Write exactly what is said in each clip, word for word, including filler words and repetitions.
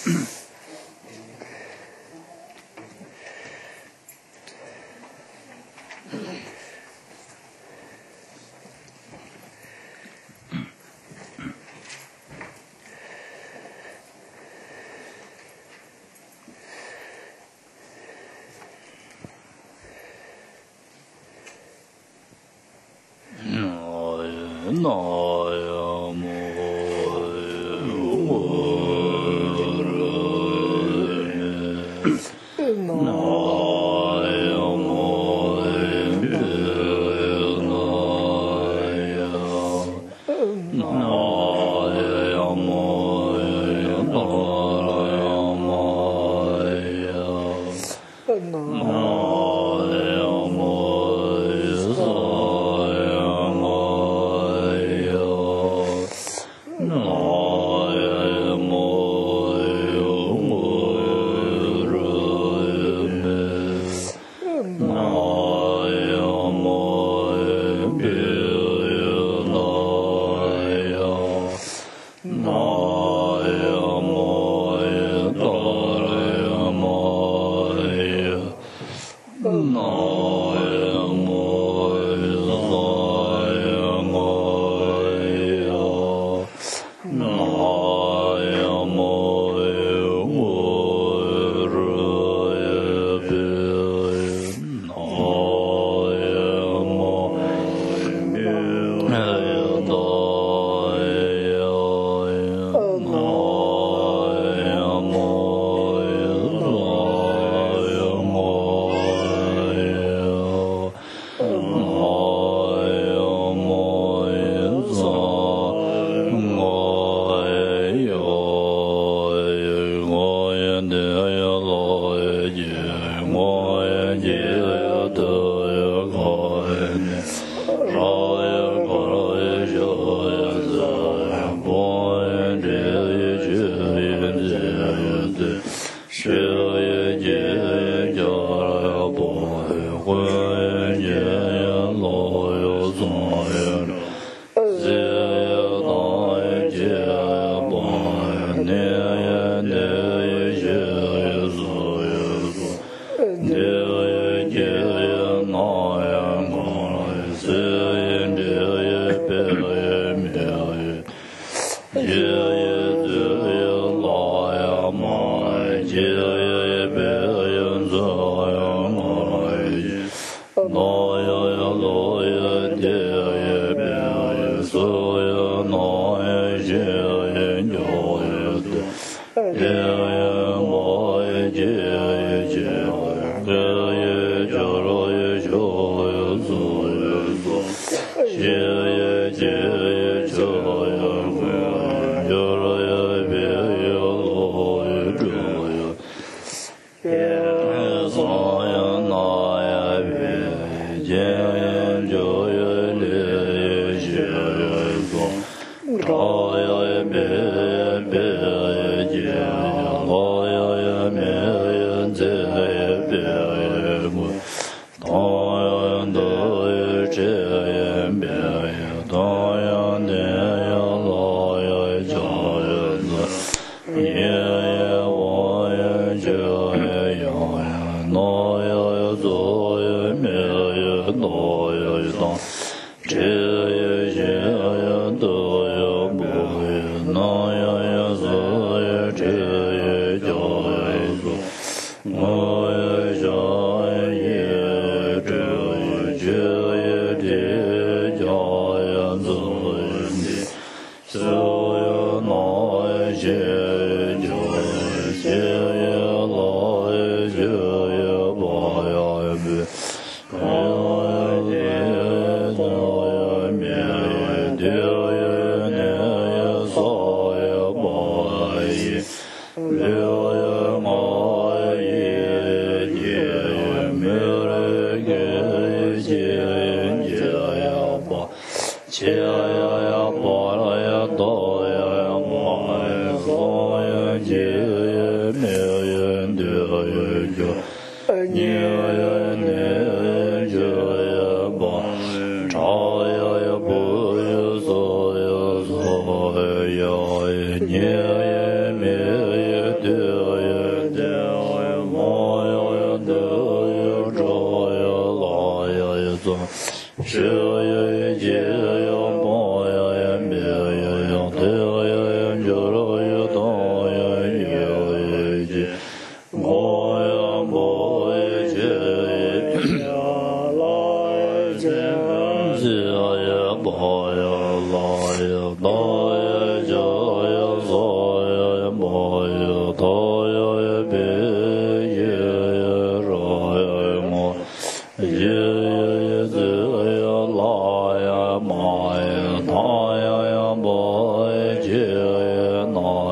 Yeah, yeah, yeah, yeah.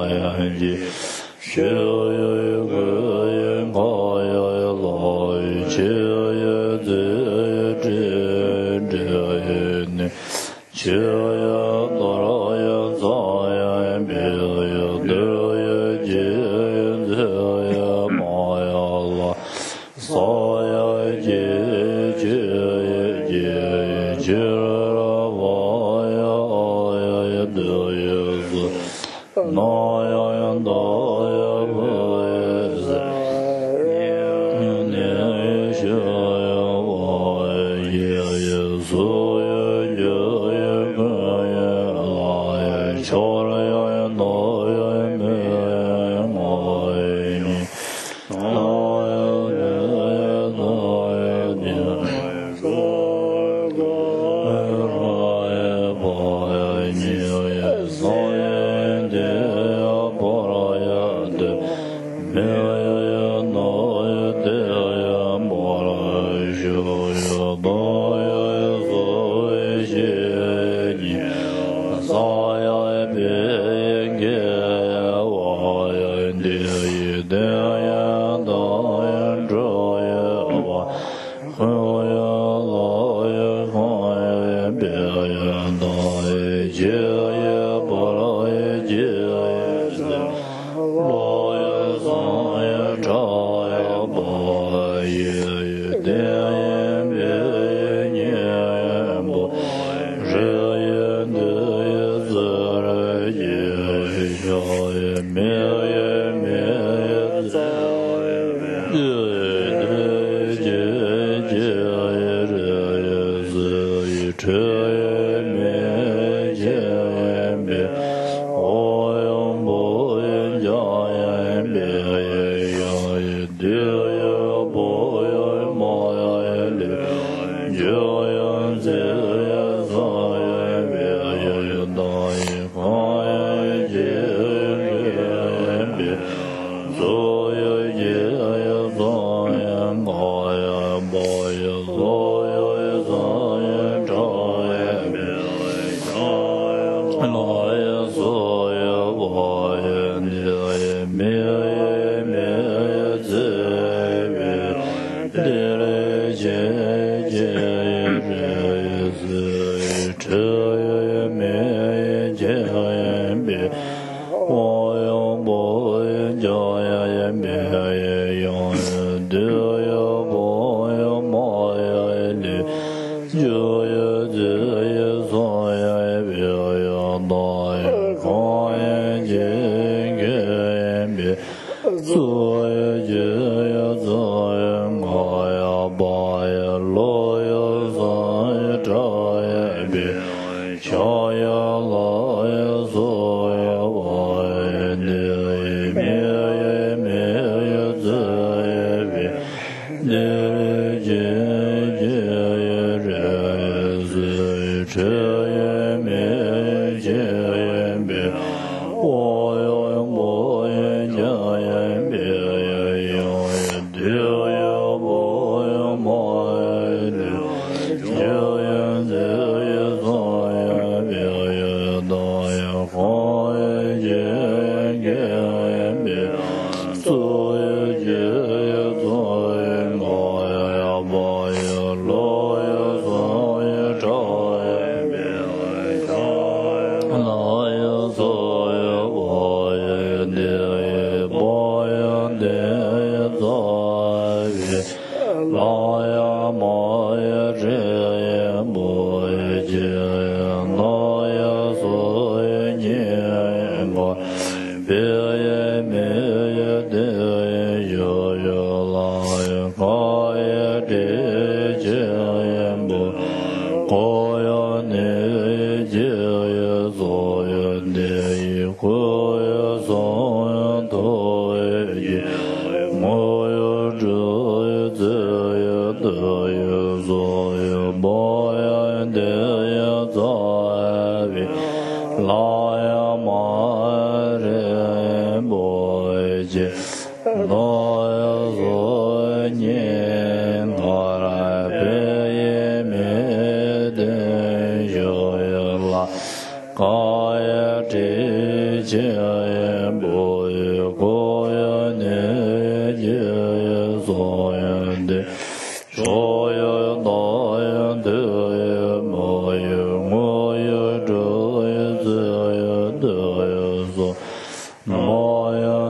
Kaya te che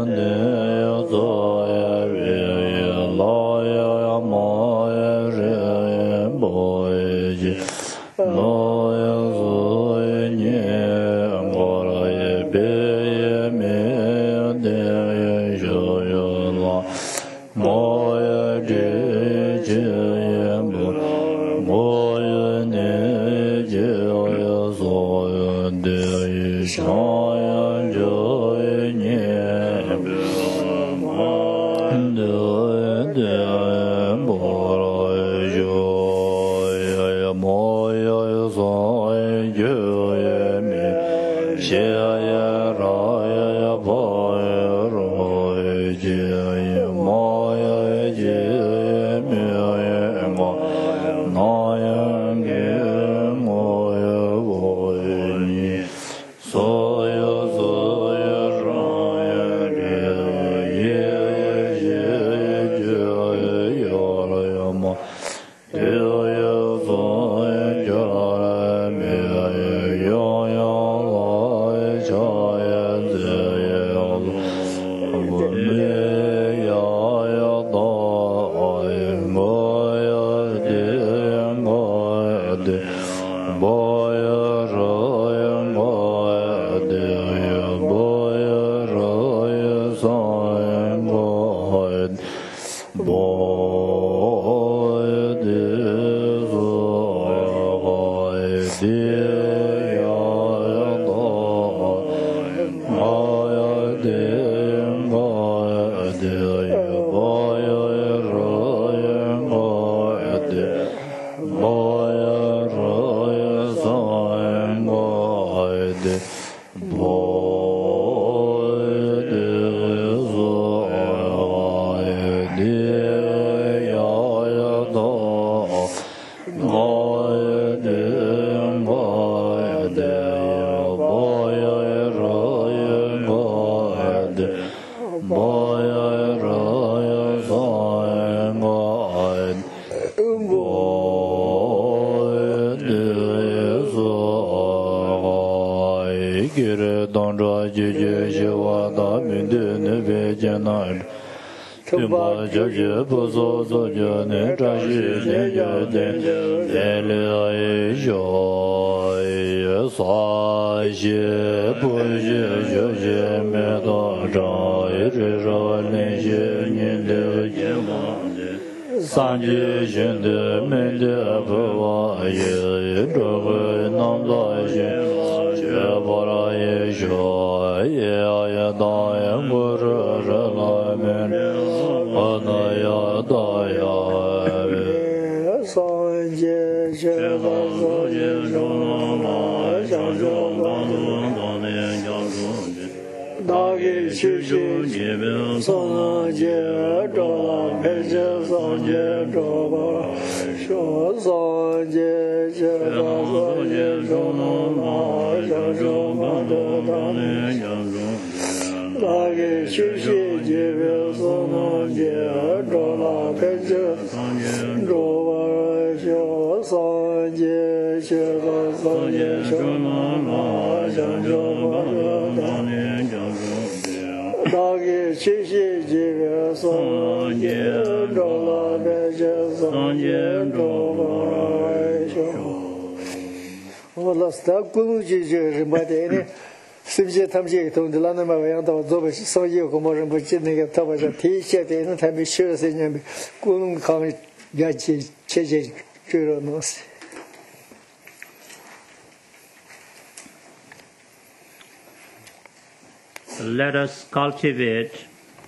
Let us cultivate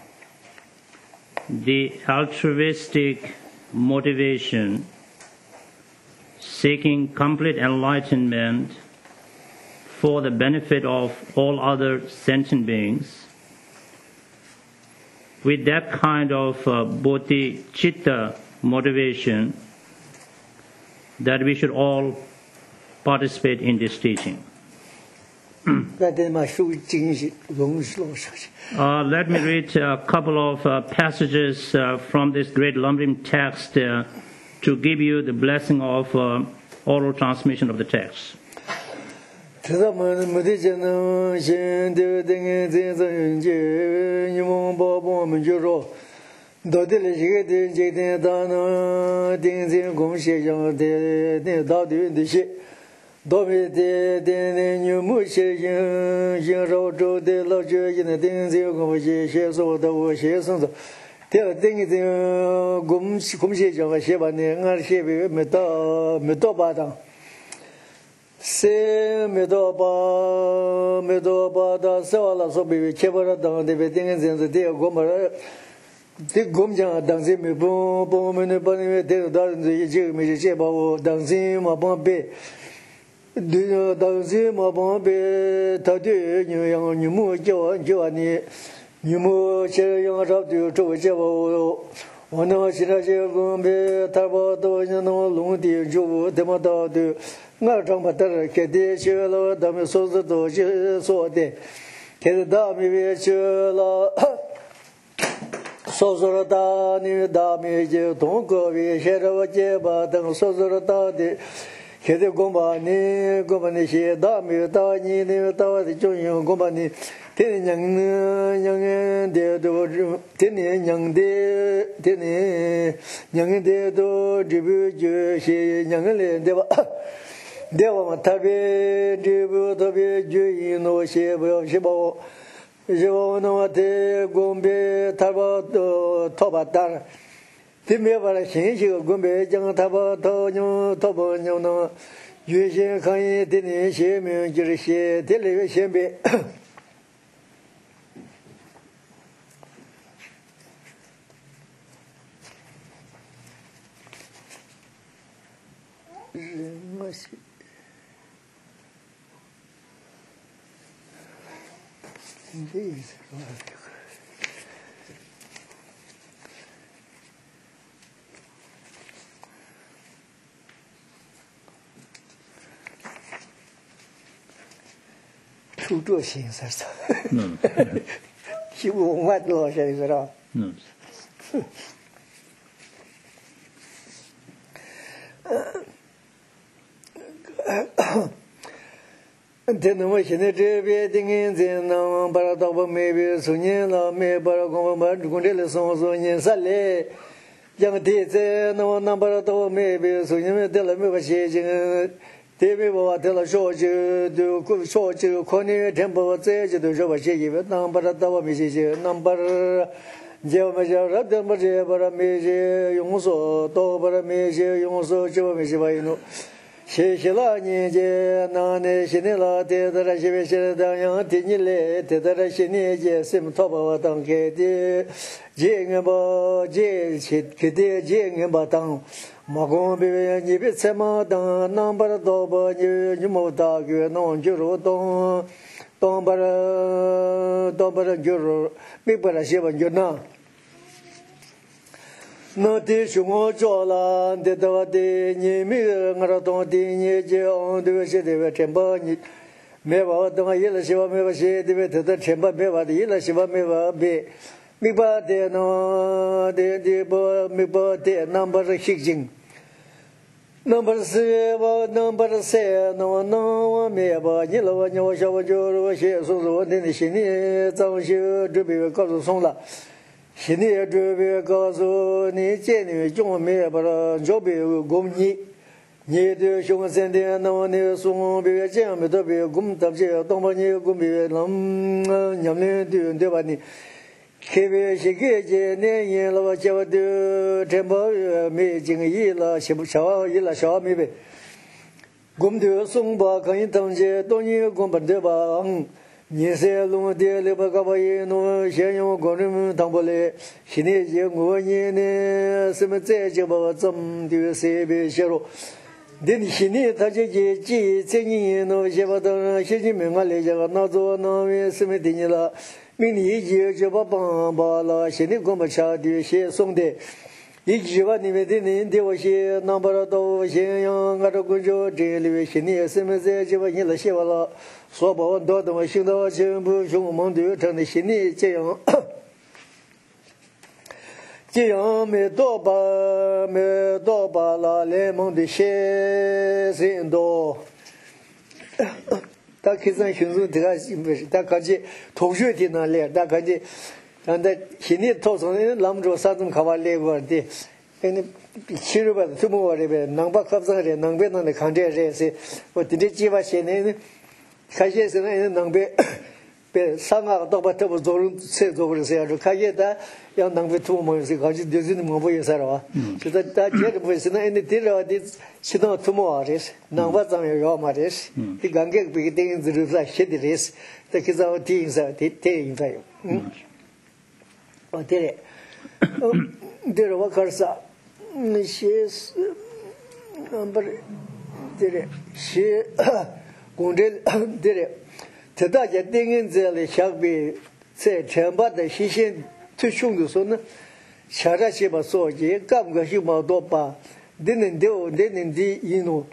the altruistic motivation seeking complete enlightenment for the benefit of all other sentient beings. With that kind of uh, bodhicitta motivation, that we should all participate in this teaching. Uh, let me read a couple of uh, passages uh, from this great Lamrim text uh, to give you the blessing of uh, oral transmission of the text. 这咱们没得见能现在等于在人间，你们宝宝们就说。到底了这个的今天大能定在贡献上的的大队的些，到别的的的牛木些人人少州的老九一的定在贡献些说的我些生子，第二定在贡贡献上个些吧呢，俺些别没到没到巴当，是没到巴没到巴当，是完了说别切不了当的别定在是第二个么？这工匠当时没帮帮我们那帮那边带到人这这个没这些把我当时嘛帮别，对呀，当时嘛帮别，他对你样你木叫叫你，你木现样差不多周围这我我那现在这个别他把到那那农地就他妈到的，我长把他给的去了，他们说是都是说的，给的他们别去了。说说了大你大米就东哥为现在我结巴等说说了大的，现在公把你公把你些大米大你那大的中央公把你，天天娘娘的都天天娘的天天娘的都这不就是娘来对吧？对吧嘛，特别这不特别注意那些不要去把我。就那么的公别他把都他把单，对面把那新鲜个公别讲他把他娘他把娘那原先可以的那些名就是些的那个先别。人我是。这意思是吧？出这心思是？嗯，就我多心思了。嗯。天呐，我现在这边的人在那把它到我那边送年了，没把它我们公这里送送年三来，讲个地在那我那把它到我那边送年没得了没把写进，这边把得了小就就小就可能天不在就都是把写进，那把它到我没写进，那把它。叫么叫啥？怎么这把它没写用手，到把它没写用手，就没写把用。谢谢了你这那呢？现在了，对的了，现在现在当样听你来，对的了，现在这什么淘宝当开的，这个吧，这去开的这个吧当，马公别你别猜嘛当，那把它淘宝你你没打个，那就说当当把它当把它就是没把它写完就那。那弟兄我做了，这到的你没我这当的你就对些对吧？全部你没把当一了希望没把些对吧？他的全部没把的，一了希望没把别没把的那的的不没把的那不是黑金，那不是我那不是谁那那我没把你了我你我小我就我写说说我的心里早就准备告诉送了。现在这边告诉你，今年中没把它交给工你，你的兄弟的那么你送别这样没得别工，但是当把你工别能娘们对对吧你，特别是个这年年了我叫的全部没经历了，是不少一了少没呗，工的送吧可以当些当年工本对吧？你是龙的六百个百亿诺，先用工人们当不来，现在就我年呢，什么再就把怎么的设备写了，等你现在他就就几这年诺，先把当现在没我来讲，那做那为什么定了，明年就就把帮把了，现在光把下的先送的。一句话你们的人对我些，那把它到咸阳，俺这工作这里面心里什么在就把你了写完了，说把我到等我行到全部兄们都成的心里这样，这样没多把没多把了，来蒙的些人多。 다 계산 순수 들어가 심베시 다 같이 도슈티 나래 다 같이 근데 신이 토선은 남조 사든 가발레 버디 에네 치르바 투모와레베 남바 갑자레 남베나네 간데레세 어디디 지바시네 가시에서는 남베 배 상하가 똑같아서 조른 세 조르세요 가게다 양 남베 투모에서 가지 되지는 뭐 보여 살아 그래서 다 제가 보시는 에네 들어디 시도 투모와레스 남바 장에 요 마레스 이 관계 비딩 들으라 시디레스 그래서 티인사 티인사요 어때 들어 가서 시스 넘버 데레 시 공델 데레 대다제 땡인 zel에 샤비 세 쳔바의 시신 투숑도서는 샤라시바 소지 감가시 마도바 데는데오 데는디 이노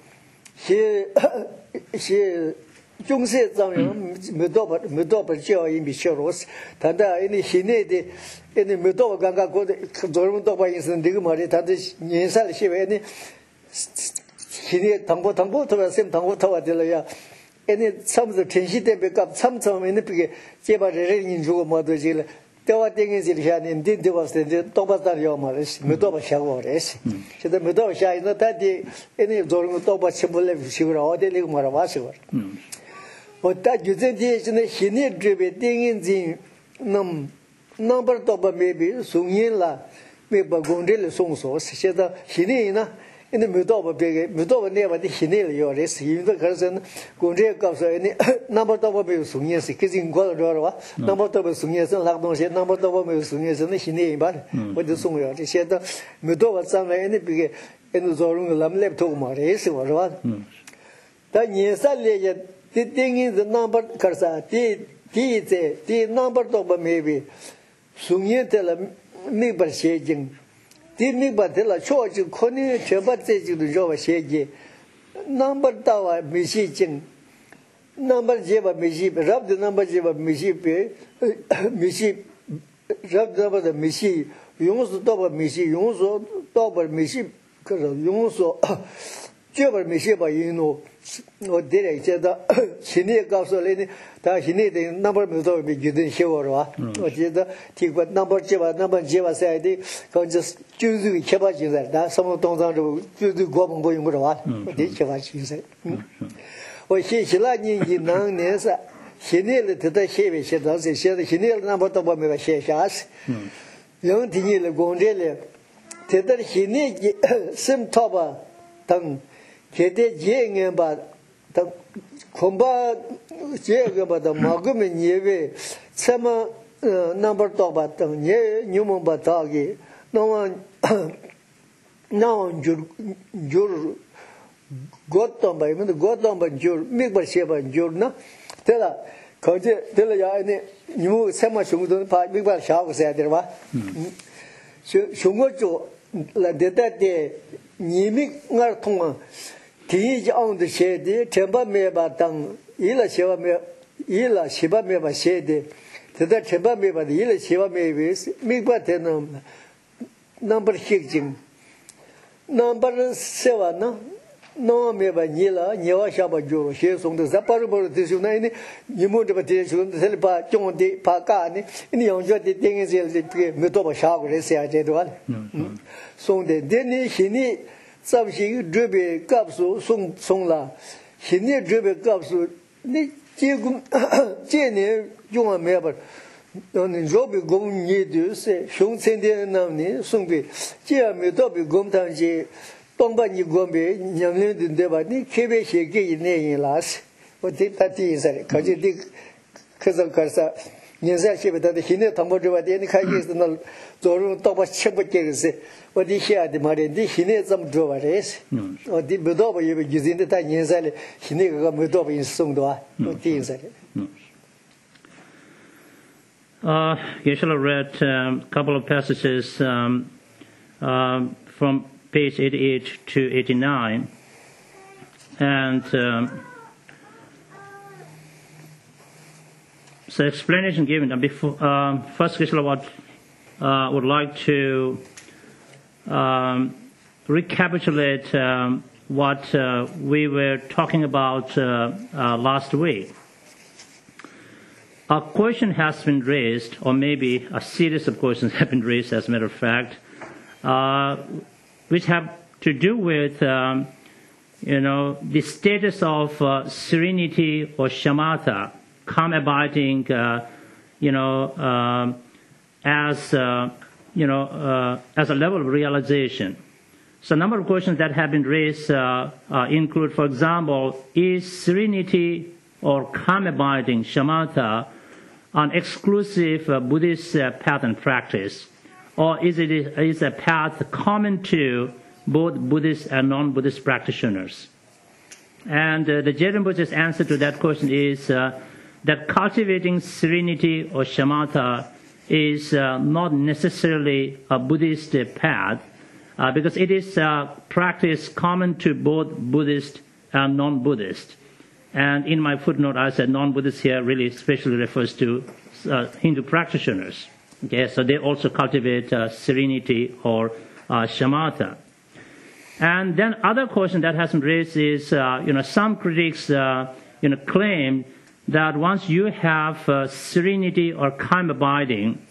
시시 중세 장면 메도바 메도바 지어인 비셔로스 다다 이니 시내데 이니 메도바 강가 고데 조르문도 바인선 되게 말이 다들 년살 시베니 시내 당보 당보 들어서 당보 타와 들어야 이니 참서 전시대 백업 참참에는 비게 제바레인 주고 뭐도질 때와 땡이질 하는 딘데바스데 또바다려 말이스 메도바 샤고레스 그래서 메도바 샤이나 다디 이니 조르문도 바 쳔불레 시고라 어디리고 말아봐서 어따 주제디에는 신이 드베 땡인지 남 넘버 또바 메비 송인라 메바 gondel 송소 세다 신이나 이제 메도바 베게 메도바 네바디 신이를 요레스 인도 그래서 gondel 값서 이제 넘버 또바 베 송이스 그진 거로와 넘버 또바 송이스 락동시 넘버 또바 메 송이스는 신이 바 어디 송요 세다 메도바 상에 이제 비게 이제 조롱 람렙 토고 마레스 와와 다 니살레 the thing is the number karsa ti ti te ti number to ba maybe sungye tela mi bar shejing ti mi ba tela cho ji khoni cheba te ji du jo ba sheje number ta wa mi shi jing number je ba mi shi rab the number je ba mi shi pe mi shi rab da ba mi shi yung su to ba mi shi yung su to ba mi shi ka yung su je ba mi shi ba yin no 어 데레 제가 신이 가서래니 다 신이 된 넘버 메도 비기든 쉬어라 어제다 티고 넘버 제바 넘버 제바 사이디 거기서 주주 쳐봐지다 다 서모 동상으로 주주 고봉 보인 거라 와 어디 쳐봐지세 어 시실라니기 나네사 신이를 듣다 쉐베 쉐다세 쉐다 신이를 넘버도 보면 쉐샤스 영티니를 공제래 대들 신이 심토바 등 제대 제행바 다 콤바 제행바다 마그면 예베 참아 넘버 또바 등 예, 뉴먼바 다기 너무 나온 줄줄 고tom 바이면 고tom 바줄 미버셰바 줄나 때라 거제 때라 야네 뉴 세마 중도 바 미버 샤고 세야들바 중고조 라데다데 니믹을 통한 디지 온데 셰데 템바 메바 당 일라 셰바 메 일라 셰바 메바 셰데 대다 템바 메바 일라 셰바 메베스 미바 되는 넘버 식징 넘버 세와나 no meba nila nyewa shaba joro she song de zaparu bor de su nai ni nimu de ba de su de sel ba chong de pa ka ni ni yong jo de ding se de pe me to ba sha go re se ya de do song de de ni xin ni zab xi de be gap su song song la xin ni de be gap su ni jie gu jie ne yong a me ba 너는 조비 공이 되세 형생된 남니 송비 제가 도비 공탄지 동반이 공비 냠는데 바니 케베시게 이내이라스 어디 따티서 거기디 그저 가서 년사시부터 힘내 담보줘야되니 가게에서 조르 또바 쳔버게서 어디 해야지 말인데 힘내 좀 줘봐레스 어디 뭐도 예비 기진데 다 년사래 힘내가 뭐도 인송도 어디 인사래 Uh, Geshe-la read a um, couple of passages um, uh, from page eighty-eight to eighty-nine, and um, so explanation given. Uh, before, um, first, Geshe-la would, uh, would like to um, recapitulate um, what uh, we were talking about uh, uh, last week. a question has been raised, or maybe a series of questions have been raised, as a matter of fact, uh, which have to do with, um, you know, the status of uh, serenity or shamatha, calm abiding, uh, you know, um, as uh, you know, uh, as a level of realization. So a number of questions that have been raised uh, uh, include, for example, is serenity or calm abiding, shamatha, an exclusive uh, Buddhist uh, path and practice, or is it is a path common to both Buddhist and non-Buddhist practitioners? And uh, the Je Rinpoche's answer to that question is uh, that cultivating serenity or shamatha is uh, not necessarily a Buddhist uh, path, uh, because it is a practice common to both Buddhist and non-Buddhist. And in my footnote, I said non-Buddhist here really especially refers to uh, Hindu practitioners. Okay, so they also cultivate uh, serenity or uh, shamatha. And then other question that has been raised is, uh, you know, some critics, uh, you know, claim that once you have uh, serenity or calm abiding,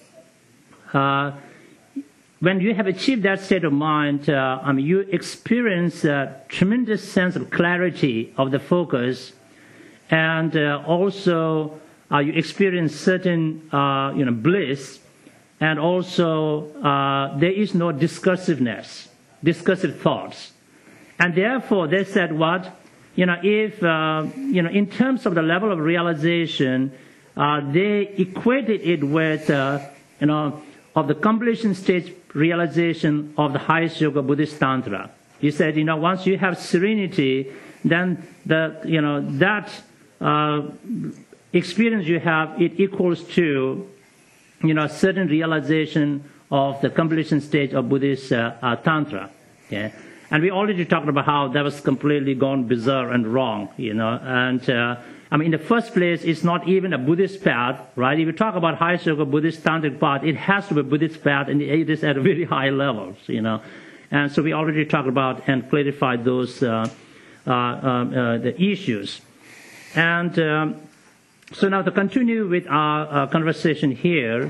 uh, when you have achieved that state of mind, uh, I mean, you experience a tremendous sense of clarity of the focus, and uh, also uh, you experience certain, uh, you know, bliss, and also uh, there is no discursiveness, discursive thoughts. And therefore, they said what? You know, if, uh, you know, in terms of the level of realization, uh, they equated it with, uh, you know, of the completion stage realization of the highest yoga Buddhist Tantra. He said, you know, once you have serenity, then the, you know, that uh, experience you have, it equals to, you know, certain realization of the completion stage of Buddhist uh, uh, Tantra. Okay? And we already talked about how that was completely gone bizarre and wrong, you know. And, uh, I mean, in the first place, it's not even a Buddhist path, right? If you talk about highest yoga Buddhist tantric path, it has to be a Buddhist path, and it is at very high levels, you know. And so we already talked about and clarified those uh, uh, uh, the issues. And um, so now to continue with our uh, conversation here,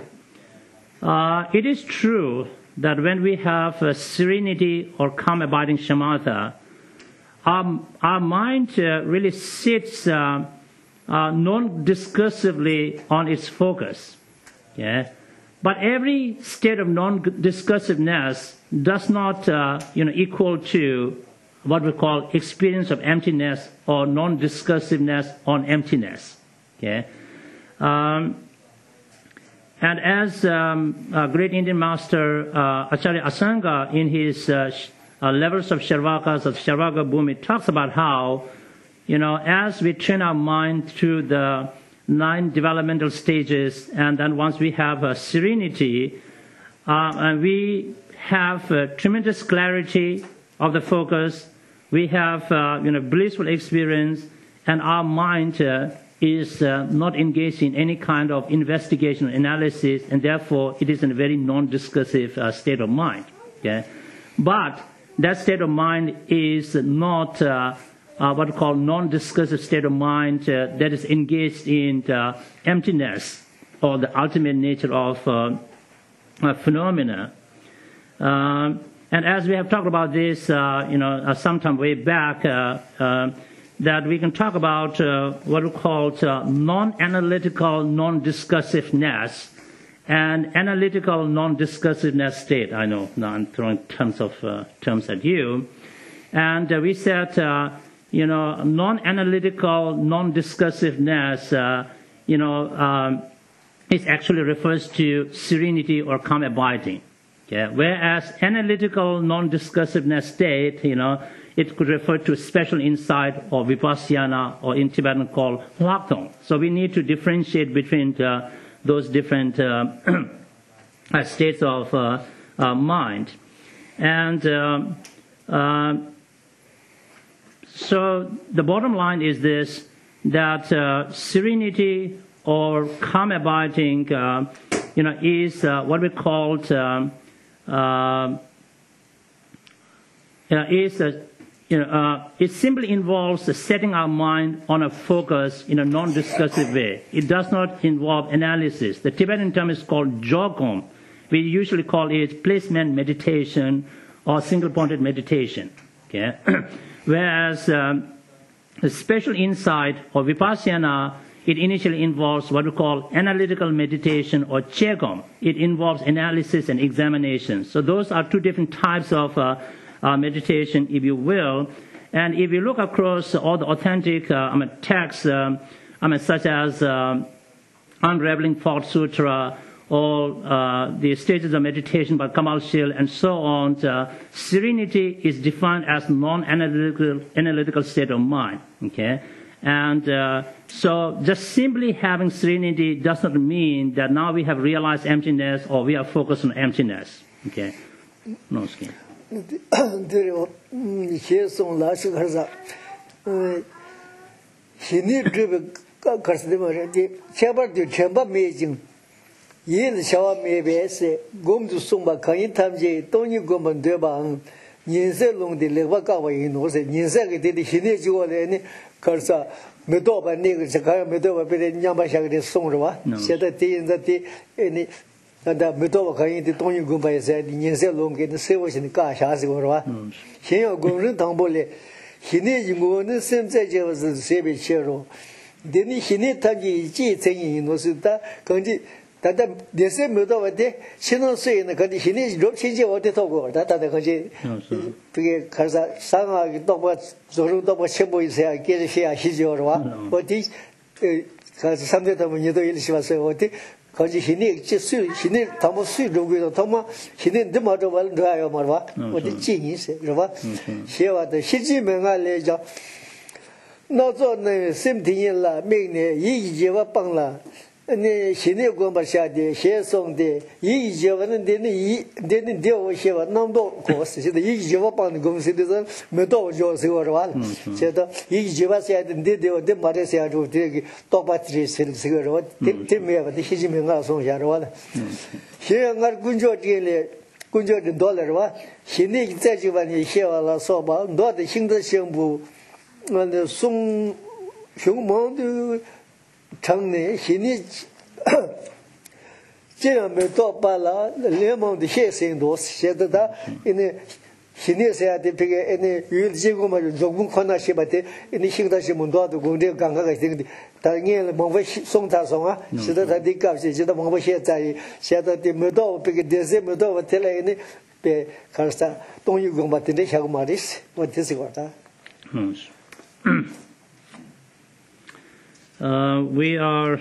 uh, it is true that when we have uh, serenity or calm abiding shamatha, our, our mind uh, really sits uh, uh, non-discursively on its focus. Yeah? But every state of non-discursiveness does not uh, you know, equal to what we call experience of emptiness or non-discursiveness on emptiness. Okay? Um, And as um, uh, great Indian master uh, Acharya Asanga in his uh, sh- uh, levels of Sharvakas of Sharvaka Bhumi talks about how, you know, as we train our mind through the nine developmental stages, and then once we have uh, serenity, uh, and we have uh, tremendous clarity of the focus, we have uh, you know blissful experience, and our mind uh, is uh, not engaged in any kind of investigation or analysis, and therefore it is in a very non-discursive uh, state of mind. Okay? But that state of mind is not uh, uh, what we call non-discursive state of mind uh, that is engaged in uh, emptiness or the ultimate nature of uh, uh, phenomena. Um, and as we have talked about this, uh, you know, uh, sometime way back, uh, uh, that we can talk about uh, what we call uh, non-analytical non-discursiveness and analytical non-discursiveness state. I know, now I'm throwing tons of uh, terms at you. And uh, we said, uh, you know, non-analytical non-discursiveness, uh, you know, um, it actually refers to serenity or calm abiding. Okay? Whereas analytical non-discursiveness state, you know, it could refer to special insight or vipassana, or in Tibetan called hwakthong. So we need to differentiate between uh, those different uh, states of uh, uh, mind. And um, uh, so the bottom line is this, that uh, serenity or calm abiding, uh, you know, is uh, what we call, um, uh, you know, is a you know, uh, it simply involves setting our mind on a focus in a non-discursive way. It does not involve analysis. The Tibetan term is called jogom. We usually call it placement meditation or single-pointed meditation. Okay? Whereas um, the special insight or vipassana, it initially involves what we call analytical meditation or chegom. It involves analysis and examination. So those are two different types of uh, uh, meditation, if you will. And if you look across all the authentic uh, I mean, texts, um, I mean, such as um, Unraveling Thought Sutra, or uh, the stages of meditation by Kamal Shil, and so on, uh, serenity is defined as non-analytical analytical state of mind. Okay. And uh, so just simply having serenity does not mean that now we have realized emptiness or we are focused on emptiness. Okay. No skin. Karsa medoba nigga sakaya medoba bere nyamba shagre songrwa sheda ti inda ti eni anda medoba kayin ti tonyu gumba yesa nyense longge ne sewo shin ka sha se gorwa shin yo gongren tangbole hine jingo ne semze je was sebe chero deni hine taji ji zenyin no su da gangji 다다 내세 뭐도 어디 신혼 수에는 거기 힘이 롭친지 어디 도고 다다다 거기 그게 가서 상하게 또뭐 저런도 뭐 첨부 있어야 계셔야 시죠와 어디 가서 삼대도 뭐도 일시 왔어요 어디 거기 힘이 수 힘이 담고 수 로고도 담아 힘이 너무도 말도요 말와 어디 찐이 있어 그러봐 시와도 시지명할래죠 너저네 심팅일라命呢 이기제와 빵라 네 신의 공부샤데 해송데 이 지역은 데는 이 데는 되어셔와 남도 고스시도 이 지역 방는 공시도 메도 조서와 제가 이 지역에서 데 되어데 말에서 아주 되게 똑바트리 실시거로 때문에 희지명가 송샤로와 시행을 군조지에 군조지 돌아와 신의 자지반이 해와라 소바 너의 힘도 신부 근데 송 형모도 장내 힘이这样没到巴拉联盟的现身多写的的因为现在是的这个因为有结果嘛就工可能是吧的因为现在是蛮多的工的刚刚个定的但你们会送他送啊是的他的高兴是的我们现在现在的没到这个电视没到我听来呢被看啥东西工吧的小马的我这是个的嗯Uh, we are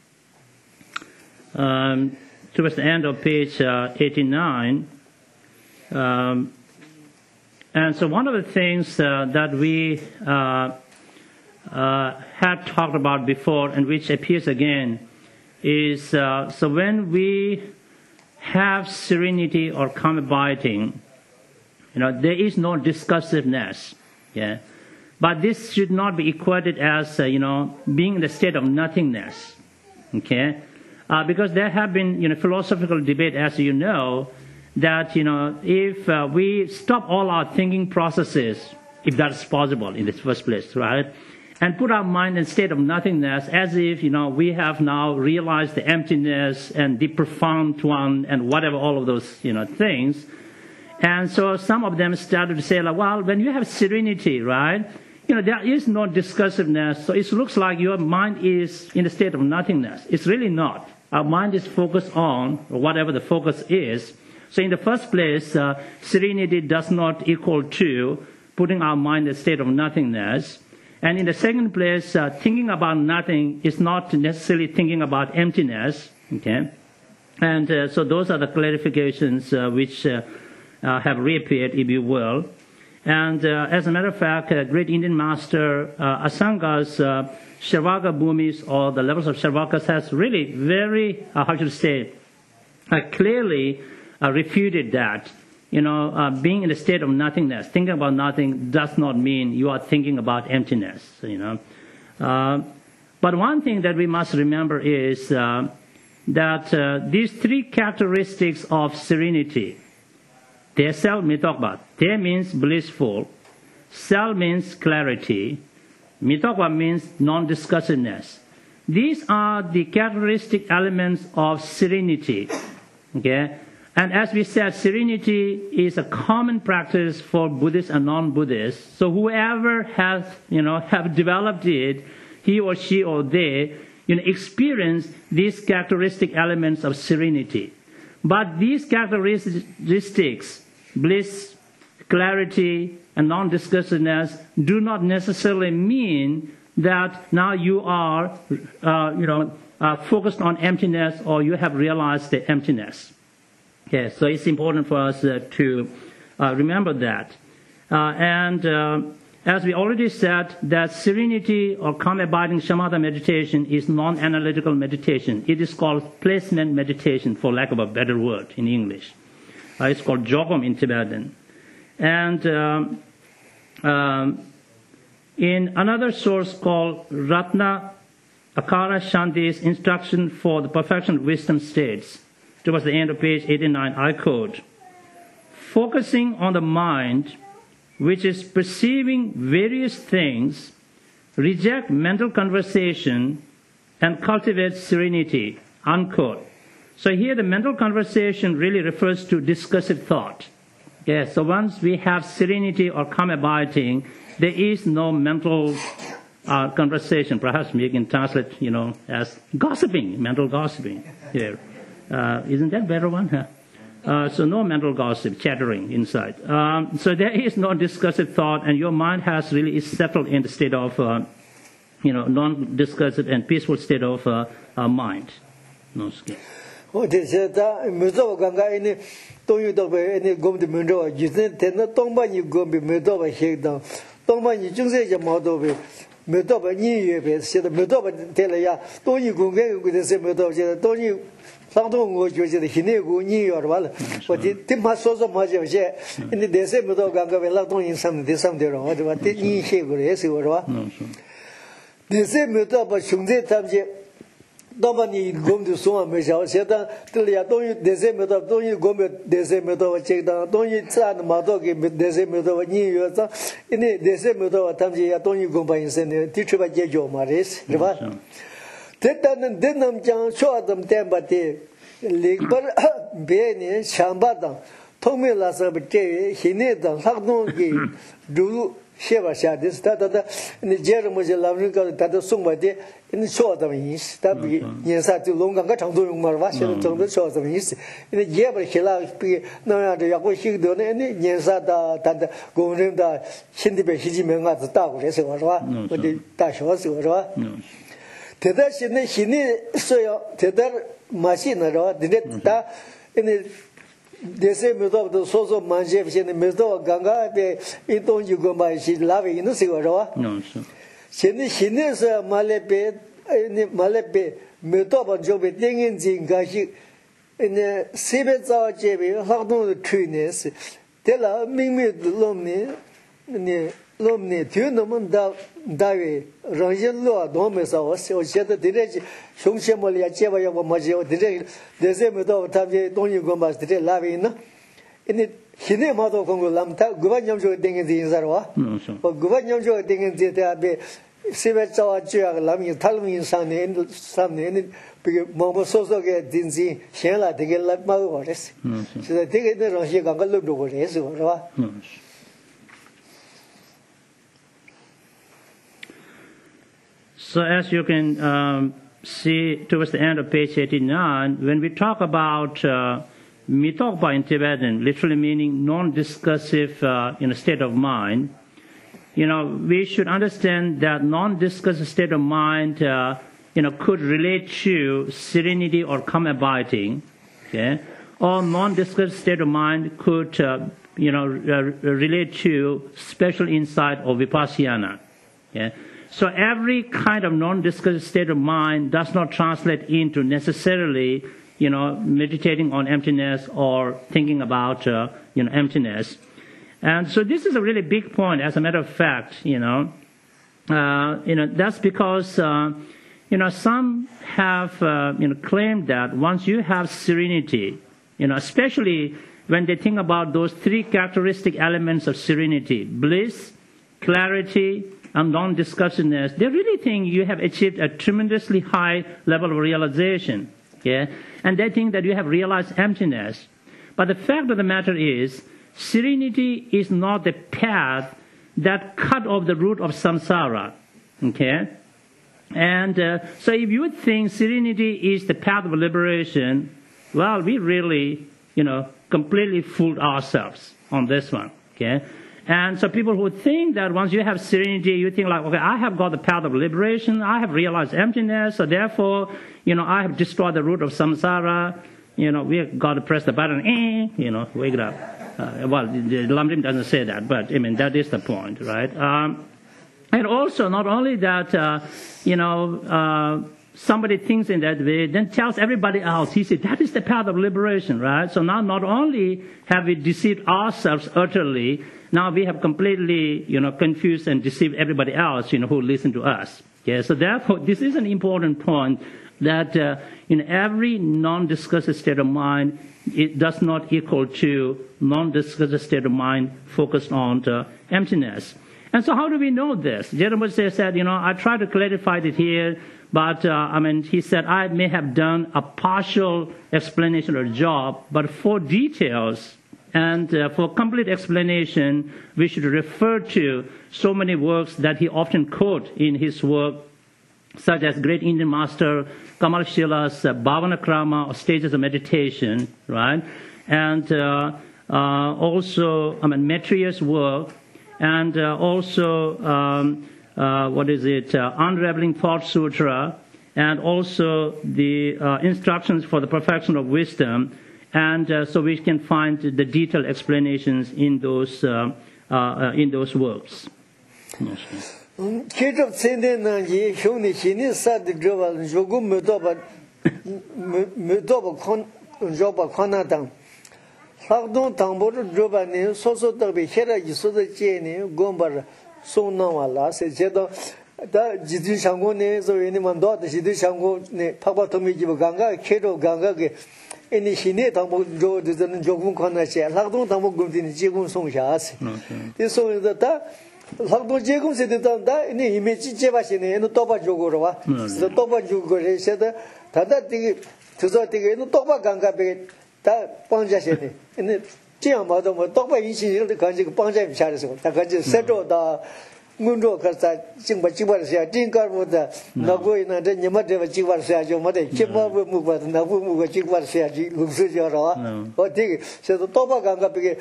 um, towards the end of page uh, eighty-nine. Um, and so one of the things uh, that we uh, uh, had talked about before and which appears again is, uh, so when we have serenity or calm abiding, you know, there is no discursiveness, yeah. But this should not be equated as, uh, you know, being in the state of nothingness, okay? Uh, because there have been, you know, philosophical debate, as you know, that, you know, if uh, we stop all our thinking processes, if that's possible in the first place, right, and put our mind in a state of nothingness as if, you know, we have now realized the emptiness and the profound one and whatever, all of those, you know, things. And so some of them started to say, like, well, when you have serenity, right, you know, there is no discursiveness, so it looks like your mind is in a state of nothingness. It's really not. Our mind is focused on whatever the focus is. So in the first place, uh, serenity does not equal to putting our mind in a state of nothingness. And in the second place, uh, thinking about nothing is not necessarily thinking about emptiness. Okay, and uh, so those are the clarifications uh, which uh, uh, have reappeared, if you will. And uh, as a matter of fact, uh, great Indian master uh, Asanga's uh, Sharvaka Bhumis, or the levels of Sharvakas, has really very, uh, how should I say, uh, clearly uh, refuted that. You know, uh, being in a state of nothingness, thinking about nothing does not mean you are thinking about emptiness, you know. Uh, but one thing that we must remember is uh, that uh, these three characteristics of serenity, Te self me talk about. Te means blissful. Sel means clarity. Mitokwa means non-discursiveness. These are the characteristic elements of serenity. Okay? And as we said, serenity is a common practice for Buddhists and non-Buddhists. So whoever has, you know, have developed it, he or she or they, you know, experience these characteristic elements of serenity. But these characteristics, bliss, clarity, and non-discursiveness, do not necessarily mean that now you are, uh, you know, uh, focused on emptiness or you have realized the emptiness. Okay, so it's important for us uh, to uh, remember that. Uh, and uh, as we already said, that serenity or calm abiding shamatha meditation is non-analytical meditation. It is called placement meditation, for lack of a better word in English. Uh, it's called jogom in Tibetan. And um, um, in another source called Ratna Akara Shanti's Instruction for the Perfection of Wisdom states, towards the end of page eighty-nine, I quote, "Focusing on the mind, which is perceiving various things, reject mental conversation and cultivate serenity," unquote. So here the mental conversation really refers to discursive thought. Yeah, so once we have serenity or calm abiding, there is no mental uh, conversation. Perhaps we can translate, you know, as gossiping, mental gossiping here. Uh, isn't that a better one? Huh? Uh, so no mental gossip, chattering inside. Um, so there is no discursive thought, and your mind has really is settled in the state of, uh, you know, non-discursive and peaceful state of uh, uh, mind. No skill. Oh, this is that. Muzo ganga ini tonyu dobe ini gom de mundo. Jisne tena tongba ni gom be mudo be hegda. Tongba ni jungse je modo be mudo be ni yue be. Se de mudo be tela ya tonyu gom ge ge de se mudo je tonyu. 상동 거 교제의 희내고 니여 말. 어디 팀파 소소 맞아 이제. 근데 대세 모두 강가에 라동 인삼 대삼대로 어디 왔대 니 해고 해서 그러와. 대세 모두 봐 중대 탐지 너만이 곰도 소아 메샤 세다 들려 동이 대세 모두 동이 곰에 대세 모두 제다 동이 차는 마도게 대세 모두 니여서 이네 대세 모두 탐지 야 동이 곰바 인생에 뒤쳐봐 제조 말이스. 그봐. 대단은 대남장 소아담 템바티 리버 베니 샴바당 통밀라서 베테 히네당 학동기 루 셰바샤디스 다다다 니 제르모제 라브니까 다다 송바데 니 소아담 이스 다비 예사티 롱강가 장도용 말와 셰는 정도 소아담 이스 니 제버 힐라 비 나야데 야고 히도네 니 예사다 다다 고른다 신디베 히지명가 다고 그래서 와와 어디 다셔서 와와 대다 신의 신이 있어요. 대다 맛이 나러. 근데 이제 대세 메도도 소소 만제 신의 메도 강가에 이동 유고 맛이 라베 있는 시거로. 신의 신에서 말레베 이 말레베 메도 번조베 땡인지 가시 이제 세베자 제베 학동 트위네스. 대라 민미도 롬니 네 롬니 뒤nom은 다 다위 런jel로 도메서 어셔도 되지 형체물이야 제바야 뭐 맞아요 되지 대세면도 답제 돈이 고마스 되지 라비나 이니 희네 마도 공고 람타 구반염조 땡인지 인사로와 어 구반염조 땡인지 대비 세베자와 지역 람이 탈미 산에 산에 비게 뭐 소소게 딘지 셴라 되게 라마고 버렸어 그래서 되게 런시 강가로 버렸어 그러와 So as you can um, see towards the end of page eighty-nine, when we talk about uh, mitokpa in Tibetan, literally meaning non-discursive uh, in a state of mind, you know, we should understand that non-discursive state of mind, uh, you know, could relate to serenity or calm abiding, okay? Or non-discursive state of mind could, uh, you know, uh, relate to special insight or vipassana, okay? So every kind of non-discursive state of mind does not translate into necessarily, you know, meditating on emptiness or thinking about, uh, you know, emptiness. And so this is a really big point, as a matter of fact, you know. Uh, you know, that's because, uh, you know, some have, uh, you know, claimed that once you have serenity, you know, especially when they think about those three characteristic elements of serenity, bliss, clarity, and non-discursiveness, they really think you have achieved a tremendously high level of realization. Yeah? And they think that you have realized emptiness. But the fact of the matter is, serenity is not the path that cut off the root of samsara. Okay? And uh, so if you think serenity is the path of liberation, well, we really, you know, completely fooled ourselves on this one. Okay? And so people who think that once you have serenity, you think like, okay, I have got the path of liberation, I have realized emptiness, so therefore, you know, I have destroyed the root of samsara, you know, we've got to press the button, eh, you know, wake it up. Uh, well, the Lamrim doesn't say that, but, I mean, that is the point, right? Um, and also, not only that, uh, you know, uh, somebody thinks in that way, then tells everybody else, he said, that is the path of liberation, right? So now not only have we deceived ourselves utterly, now we have completely, you know, confused and deceived everybody else, you know, who listen to us. Okay? So therefore, this is an important point that uh, in every non-discursive state of mind, it does not equal to non-discursive state of mind focused on the emptiness. And so how do we know this? Jeremiah said, you know, I tried to clarify it here, but, uh, I mean, he said, I may have done a partial explanation of the job, but for details and uh, for complete explanation, we should refer to so many works that he often quotes in his work, such as great Indian master Kamal Shila's uh, Bhavanakrama, or stages of meditation, right? And uh, uh, also, I mean, Maitreya's work, and uh, also, um, uh, what is it, uh, Unraveling Thought Sutra, and also the uh, instructions for the perfection of wisdom. And uh, so we can find the detailed explanations in those uh, uh, in those works. Kitop senden na ye shoni shini sad joba jogu medoba medoba kon joba khona dang sagdon tambor joba ne soso tabe hera yiso de che ne gombar sonna wala se jedo da jidu shango ne so yeni mando da jidu shango ne phaba tomi jiba ganga kero ganga ge eni shine tambo jo de jogun khona che sagdon tambo gumdini jigun song sha se de so da 학도 제공 세대다 이네 이미지 제바시네 너 또바 조고로 와 또바 조고래 세다 다다 되게 저저 되게 너 또바 강가베 다 방자시네 이네 제가 맞아 뭐 또바 인식을 간지 방자 비차려서 다 간지 세도다 문도 가서 징바 징바르시야 징가보다 나고이나 데 니마데 징바르시야 좀 뭐데 kim바부 무바 나부 무가 징바르시야 지 루스저로 어 되게 세도 또바 강가베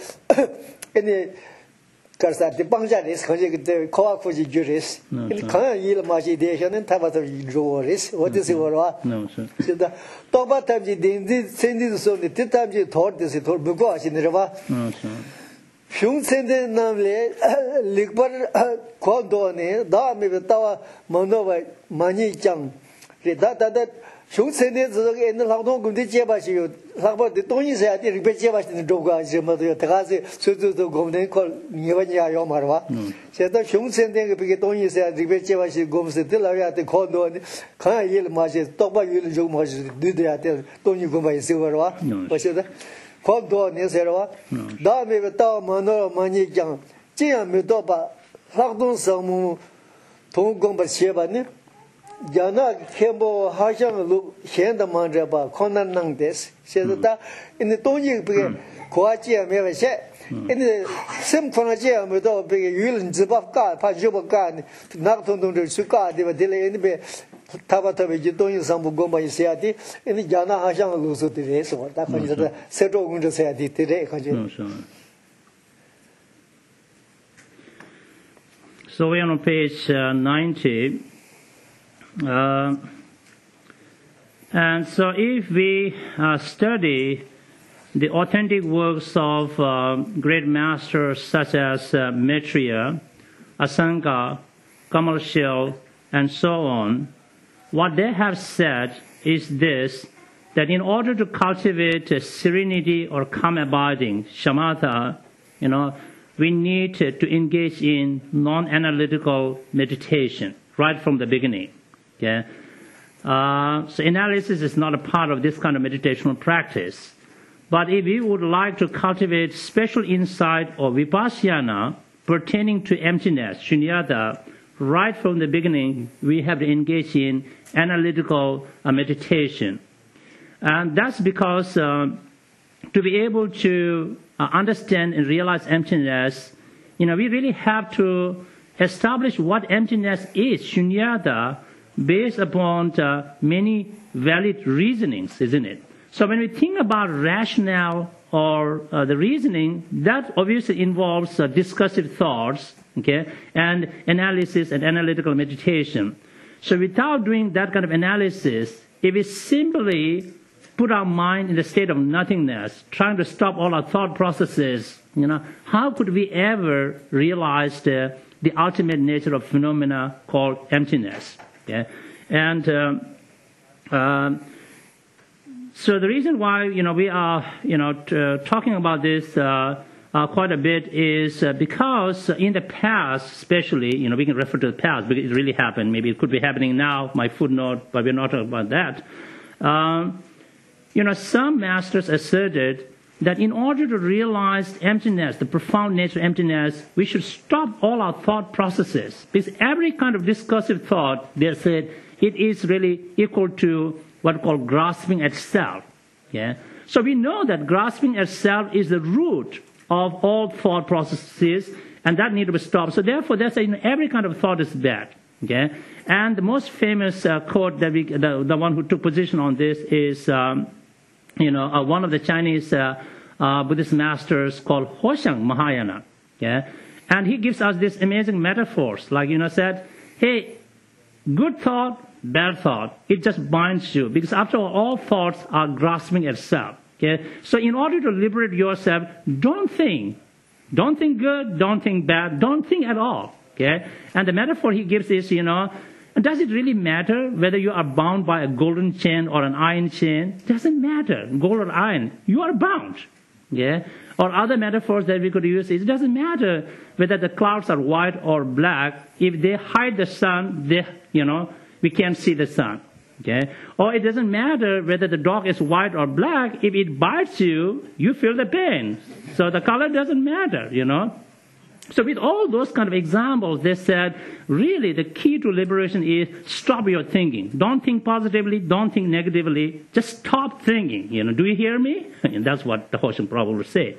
이네 Karsa the Bangladesh Kajik Koakuji Juris. In Kaya Yilmaji Dation and Tabata Joris. What is it? No, sir. The Toba Tamji did send it so the Titamji thought this it told Bugosh in the river. No, sir. Shung send the Namle Likbar Kodone, Da Mivatawa Monova Mani Chang. That that Shung send it in the Lagdon de Jebashi, Lagba the Tony said, repeat Jebash in the Doga, Jemado, Tagazi, Sutu, Gomden called Yavanya Yomarwa. Said the Shung send the Tony said, repeat Jebashi, Gomes, the Tilaria, the Kondo, Kaya Yil Mashi, Toba Yil Jomash, did they tell Tony Goma Silverwa? Was it? Kondo, Nesera, Da Mivata, Mano, Mani Jang, Jia Midoba, Lagdon Samu, Tongomba Shebane. Jana Kembo Hashang look Shenda Mandraba, Conan Nang des, said that in the Tony Koachia Meva set. In the same Konachia Medo big Yul Zibaka, Pajubakan, Nakton to Suka, they were delaying the Tabata Vegetonian Sambu Goma Siati, and the Jana Hashang lose to the race, or that was the Seto Gunja Siati today. So we're on page uh, ninety. Uh, and so if we uh, study the authentic works of uh, great masters such as uh, Maitreya, Asanga, Kamal Shil, and so on, what they have said is this, that in order to cultivate uh, serenity or calm abiding, shamatha, you know, we need to, to engage in non-analytical meditation right from the beginning. Okay? Uh, so analysis is not a part of this kind of meditational practice. But if we would like to cultivate special insight or vipassana, pertaining to emptiness, shunyata, right from the beginning, we have to engage in analytical uh, meditation. And that's because uh, to be able to uh, understand and realize emptiness, you know, we really have to establish what emptiness is, shunyata, based upon uh, many valid reasonings, isn't it? So when we think about rationale or uh, the reasoning, that obviously involves uh, discursive thoughts, okay, and analysis and analytical meditation. So without doing that kind of analysis, if we simply put our mind in the state of nothingness, trying to stop all our thought processes, you know, how could we ever realize the, the ultimate nature of phenomena called emptiness? Okay? And um, um, so the reason why, you know, we are, you know, t- uh, talking about this uh, uh, quite a bit is uh, because in the past, especially, you know, we can refer to the past because it really happened. Maybe it could be happening now, my footnote, but we're not talking about that. Um, you know, some masters asserted that in order to realize emptiness, the profound nature of emptiness, we should stop all our thought processes. Because every kind of discursive thought, they said, it is really equal to what we call grasping at self. Yeah? So we know that grasping at self is the root of all thought processes, and that need to be stopped. So therefore, that's you know, every kind of thought is bad. Okay? And the most famous uh, quote that we, the, the one who took position on this is, um, you know, uh, one of the Chinese uh, uh, Buddhist masters called Hoshang Mahayana. Yeah? And he gives us these amazing metaphors, like, you know, said, hey, good thought, bad thought, it just binds you. Because after all, all thoughts are grasping at self. Okay? So in order to liberate yourself, don't think. Don't think good, don't think bad, don't think at all. Okay? And the metaphor he gives is, you know, does it really matter whether you are bound by a golden chain or an iron chain? Doesn't matter, gold or iron. You are bound. Yeah? Or other metaphors that we could use is, it doesn't matter whether the clouds are white or black. If they hide the sun, they, you know, we can't see the sun. Okay? Or it doesn't matter whether the dog is white or black. If it bites you, you feel the pain. So the color doesn't matter, you know. So with all those kind of examples, they said, really the key to liberation is stop your thinking. Don't think positively, don't think negatively. Just stop thinking. You know, do you hear me? And that's what the Hoshang Prabhu would say.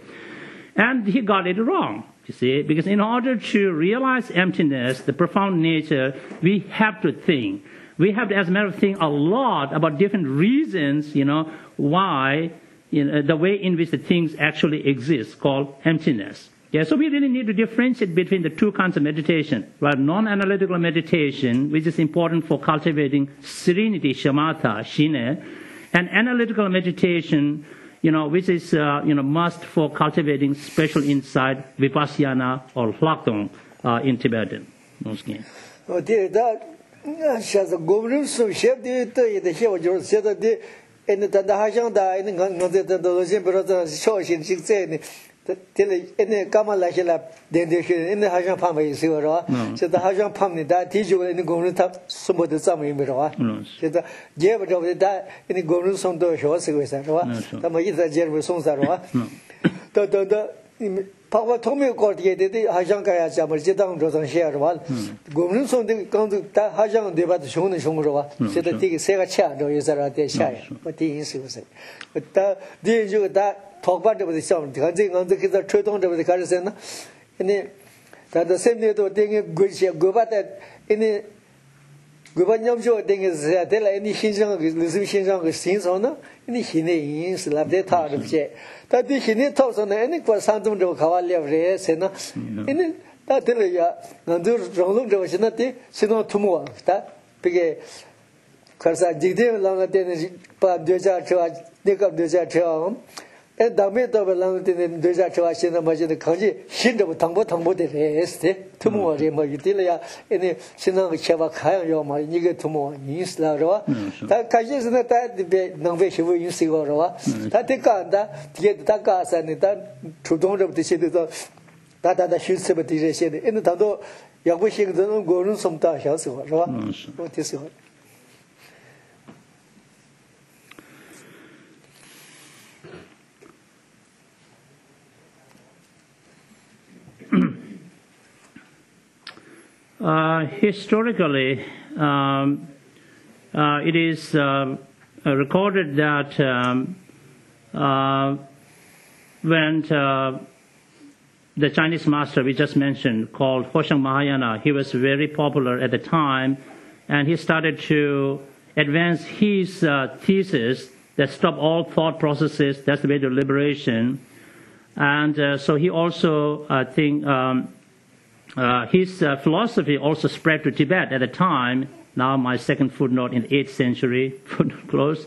And he got it wrong, you see, because in order to realize emptiness, the profound nature, we have to think. We have to, as a matter of fact, think a lot about different reasons, you know, why, you know, the way in which the things actually exist, called emptiness. Yeah, so we really need to differentiate between the two kinds of meditation. Right? Non-analytical meditation, which is important for cultivating serenity, shamatha, shine, and analytical meditation, you know, which is, uh, you know, must for cultivating special insight, vipassana, or hlakdong uh, in Tibetan. Okay. Oh, dear, that, as a government, so she did the here, you said that the, and the Hajang died, and the Lozim brothers, Shosh, and she said, till in the Kamalakila, then they in the Hajang Pama is here, so the Hajang Pamni that teach you in the government up some of the summer in Mira. So the Jebber of the that in the government some door shows, the Maita Jeremy Sonsara. The Papa told me got the Hajang Kaya Jammer, sit down to share one. Government something come to Hajang, they were shown in Shomura, so the thing is Sega Chat or is a shy, but he is suicide. But did you that? Talk about the sound, the hunting on the kids are treated on the Carson. And that the same day to think good ship, go back that any Gubanyam Joe thing is that any Shinjang is losing Shinjang scenes on any Hine is like that part of Jay. That the Hine talks on any for Santum de Cavalia Reyes and in that Delia, and do wrong the Vashinati, Sino Tumo, that Pigay Carsa Jigdim long at the Deja Charge, dig up Deja Charm. And the mid of a long in the Deja Imagine the Kanji, Shind of Tambo Tambo de Este, Tumo, Remagitilia, any Sinang Chavaka, Yoma, Niga Tumo, Nisla, that Kaji is not that debate, Nonvation in Sigora, that the Kanda, to get Takas and that to don't of the city, that other should sabotage in the Tando, young wishing the no go some tash also. What is it? uh, historically, um, uh, it is uh, recorded that um, uh, when uh, the Chinese master we just mentioned, called Hosheng Mahayana, he was very popular at the time, and he started to advance his uh, thesis that stop all thought processes, that's the way to liberation. And uh, so he also, I think, um, uh, his uh, philosophy also spread to Tibet at the time. Now my second footnote in the eighth century, footnote close.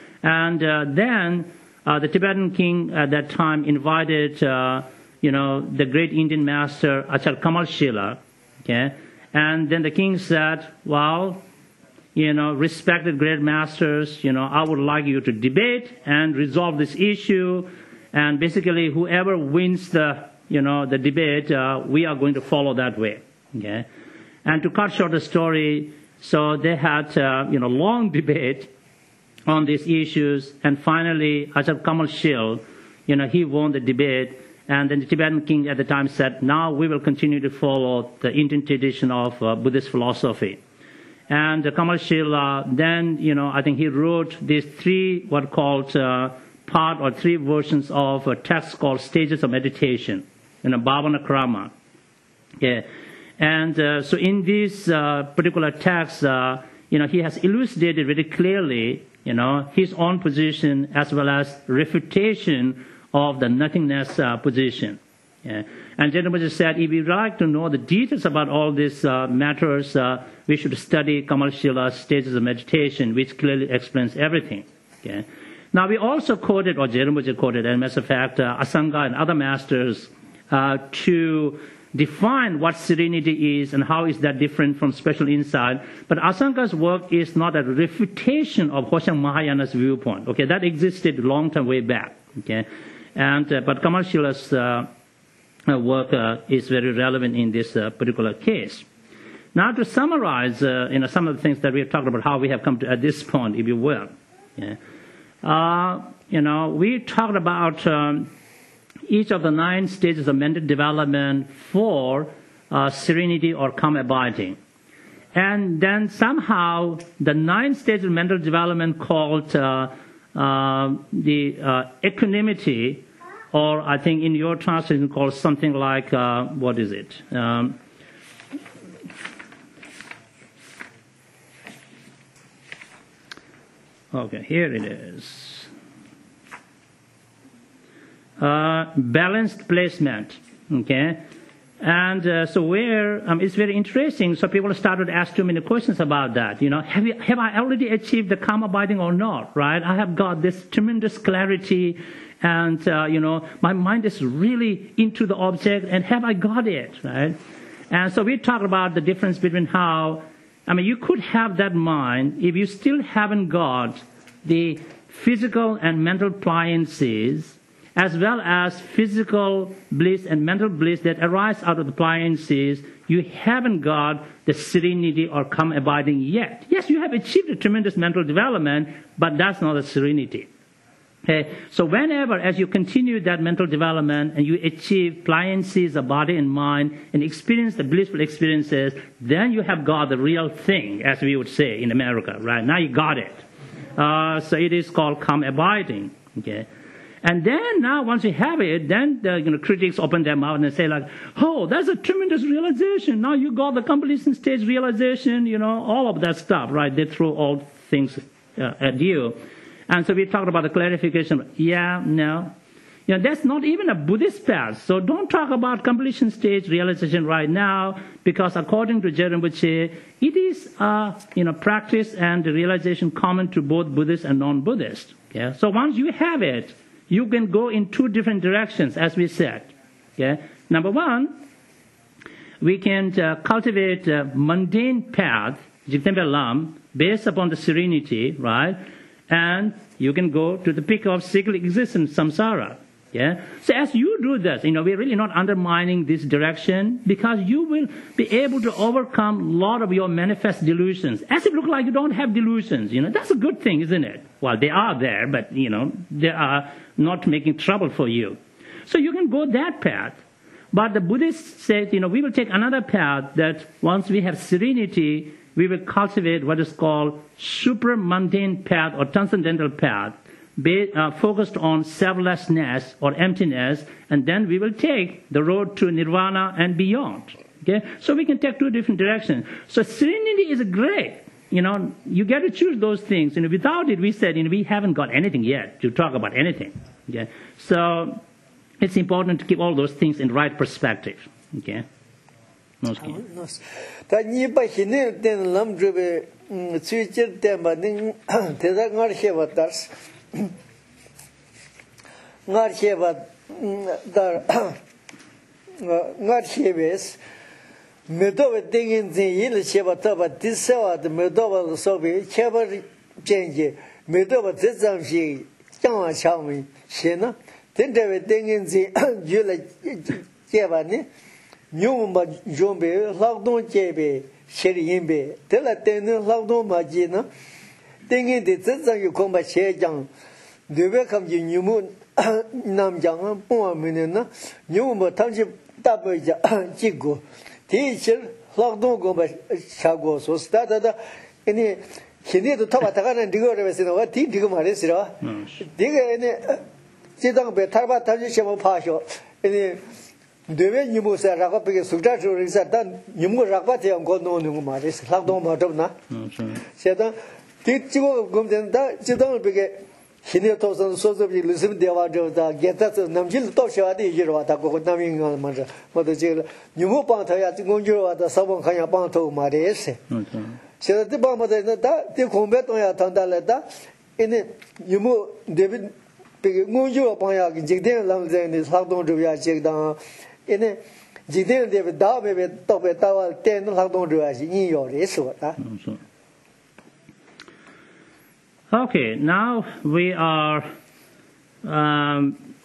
And uh, then uh, the Tibetan king at that time invited, uh, you know, the great Indian master Acharya Kamal Shila, okay? And then the king said, well, you know, respected great masters, you know, I would like you to debate and resolve this issue. And basically, whoever wins the, you know, the debate, uh, we are going to follow that way, okay? And to cut short the story, so they had, uh, you know, long debate on these issues. And finally, Acharya Kamal Shil, you know, he won the debate. And then the Tibetan king at the time said, now we will continue to follow the Indian tradition of uh, Buddhist philosophy. And uh, Kamal Shila, then, you know, I think he wrote these three, what called uh, part or three versions of a text called Stages of Meditation, you know, Bhavana Krama. Okay. And uh, so in this uh, particular text, uh, you know, he has elucidated very clearly, you know, his own position as well as refutation of the nothingness uh, position. Yeah. And Jayadambhaji said, if you'd like to know the details about all these uh, matters, uh, we should study Kamal Shila's Stages of Meditation, which clearly explains everything. Okay. Now, we also quoted, or Jayadambhaji quoted, and as a fact, uh, Asanga and other masters uh, to define what serenity is and how is that different from special insight. But Asanga's work is not a refutation of Hosheng Mahayana's viewpoint. Okay, that existed a long time way back. Okay, and uh, but Kamal Shila's uh, uh, work uh, is very relevant in this uh, particular case. Now, to summarize, uh, you know, some of the things that we have talked about, how we have come to at this point, if you will. Yeah. Uh, you know, we talked about um, each of the nine stages of mental development for uh, serenity or calm abiding. And then somehow the nine stages of mental development called uh, uh, the uh, equanimity, or I think in your translation called something like, uh, what is it? Um, okay, here it is. Uh, balanced placement, okay? And uh, so where, um, it's very interesting, so people started to ask too many questions about that. You know, have, you, have I already achieved the calm abiding or not, right? I have got this tremendous clarity and, uh, you know, my mind is really into the object, and have I got it, right? And so we talked about the difference between how, I mean, you could have that mind if you still haven't got the physical and mental pliancies, as well as physical bliss and mental bliss that arise out of the pliancies, you haven't got the serenity or calm abiding yet. Yes, you have achieved a tremendous mental development, but that's not a serenity. Okay, so whenever, as you continue that mental development and you achieve pliancies of body and mind and experience the blissful experiences, then you have got the real thing, as we would say in America, right? Now you got it. Uh, so it is called calm abiding. Okay. And then now, once you have it, then the you know, critics open their mouth and say like, oh, that's a tremendous realization. Now you got the completion stage realization, you know, all of that stuff, right? They throw all things uh, at you. And so we talked about the clarification. Yeah, no. You know, that's not even a Buddhist path. So don't talk about completion stage realization right now, because according to Jayadambhaji, it is a you know, practice and realization common to both Buddhist and non-Buddhist. Yeah? So once you have it, you can go in two different directions, as we said. Yeah? Number one, we can uh, cultivate a mundane path, Jigtenpa Lam, based upon the serenity, right? And you can go to the peak of cyclic existence, samsara. Yeah. So as you do this, you know, we're really not undermining this direction, because you will be able to overcome a lot of your manifest delusions. As it looks like you don't have delusions, you know, that's a good thing, isn't it? Well, they are there, but, you know, they are not making trouble for you. So you can go that path. But the Buddhists said, you know, we will take another path that once we have serenity, we will cultivate what is called supramundane path or transcendental path, be, uh, focused on selflessness or emptiness, and then we will take the road to nirvana and beyond. Okay, so we can take two different directions. So serenity is great. You know, you get to choose those things. And without it, we said, you know, we haven't got anything yet to talk about anything. Okay, so it's important to keep all those things in right perspective. Okay. Ta ni ba hine den lam drebe tsuichir den ba ning te da ngar heba tas ngar heba dar ngar hebes medo dingen zin yil heba ta ba disawa de medo ba so be heba change medo ba zam shi chang chang mi shena den de dingen zin yil heba ni Nyumba jombe, lockdown jebe, sherry imbe, tell ten lockdown magina, thinking the Zazan you come by share young. The welcome you new moon nam young, poor minina, Nyumba township double jigo. Teacher, lockdown go by Chago, so started any. He need to talk about and dig over in what tea dig my resira. Dig any Zidang be Tarba Township partial. Any Deve Numu said, Rakapi, Sudatu is done. Numu Rakati and God no Numaris, Lakdom Madonna. Said, did you go then? Zidon began. He near thousand souls of you listen to the Avada, get that Namjil Toshadi, Jirata, go naming on Mother, Mother Jill. Numu Pantaya, Gunjo at the Savon Kaya Panto Maris. So the bomb that the combat on your Tandaleta in it, Numu David Gunjo upon your Jigden Lamzen is Lakdon to your check down. In it, Jidin David David top at our ten Lakdon to us in your resort. Okay, now we are um,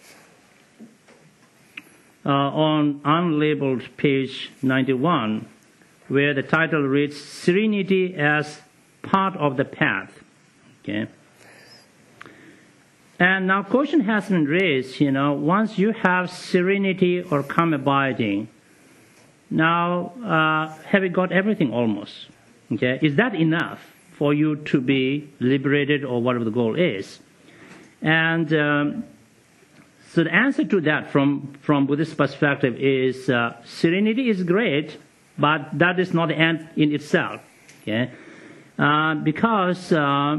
uh, on unlabeled page ninety-one, where the title reads Serenity as Part of the Path. Okay. And now question has been raised, you know, once you have serenity or calm abiding, now uh, have you got everything almost? Okay, is that enough for you to be liberated or whatever the goal is? And um, so the answer to that from, from Buddhist perspective is uh, serenity is great, but that is not the end in itself. Okay, uh, because uh,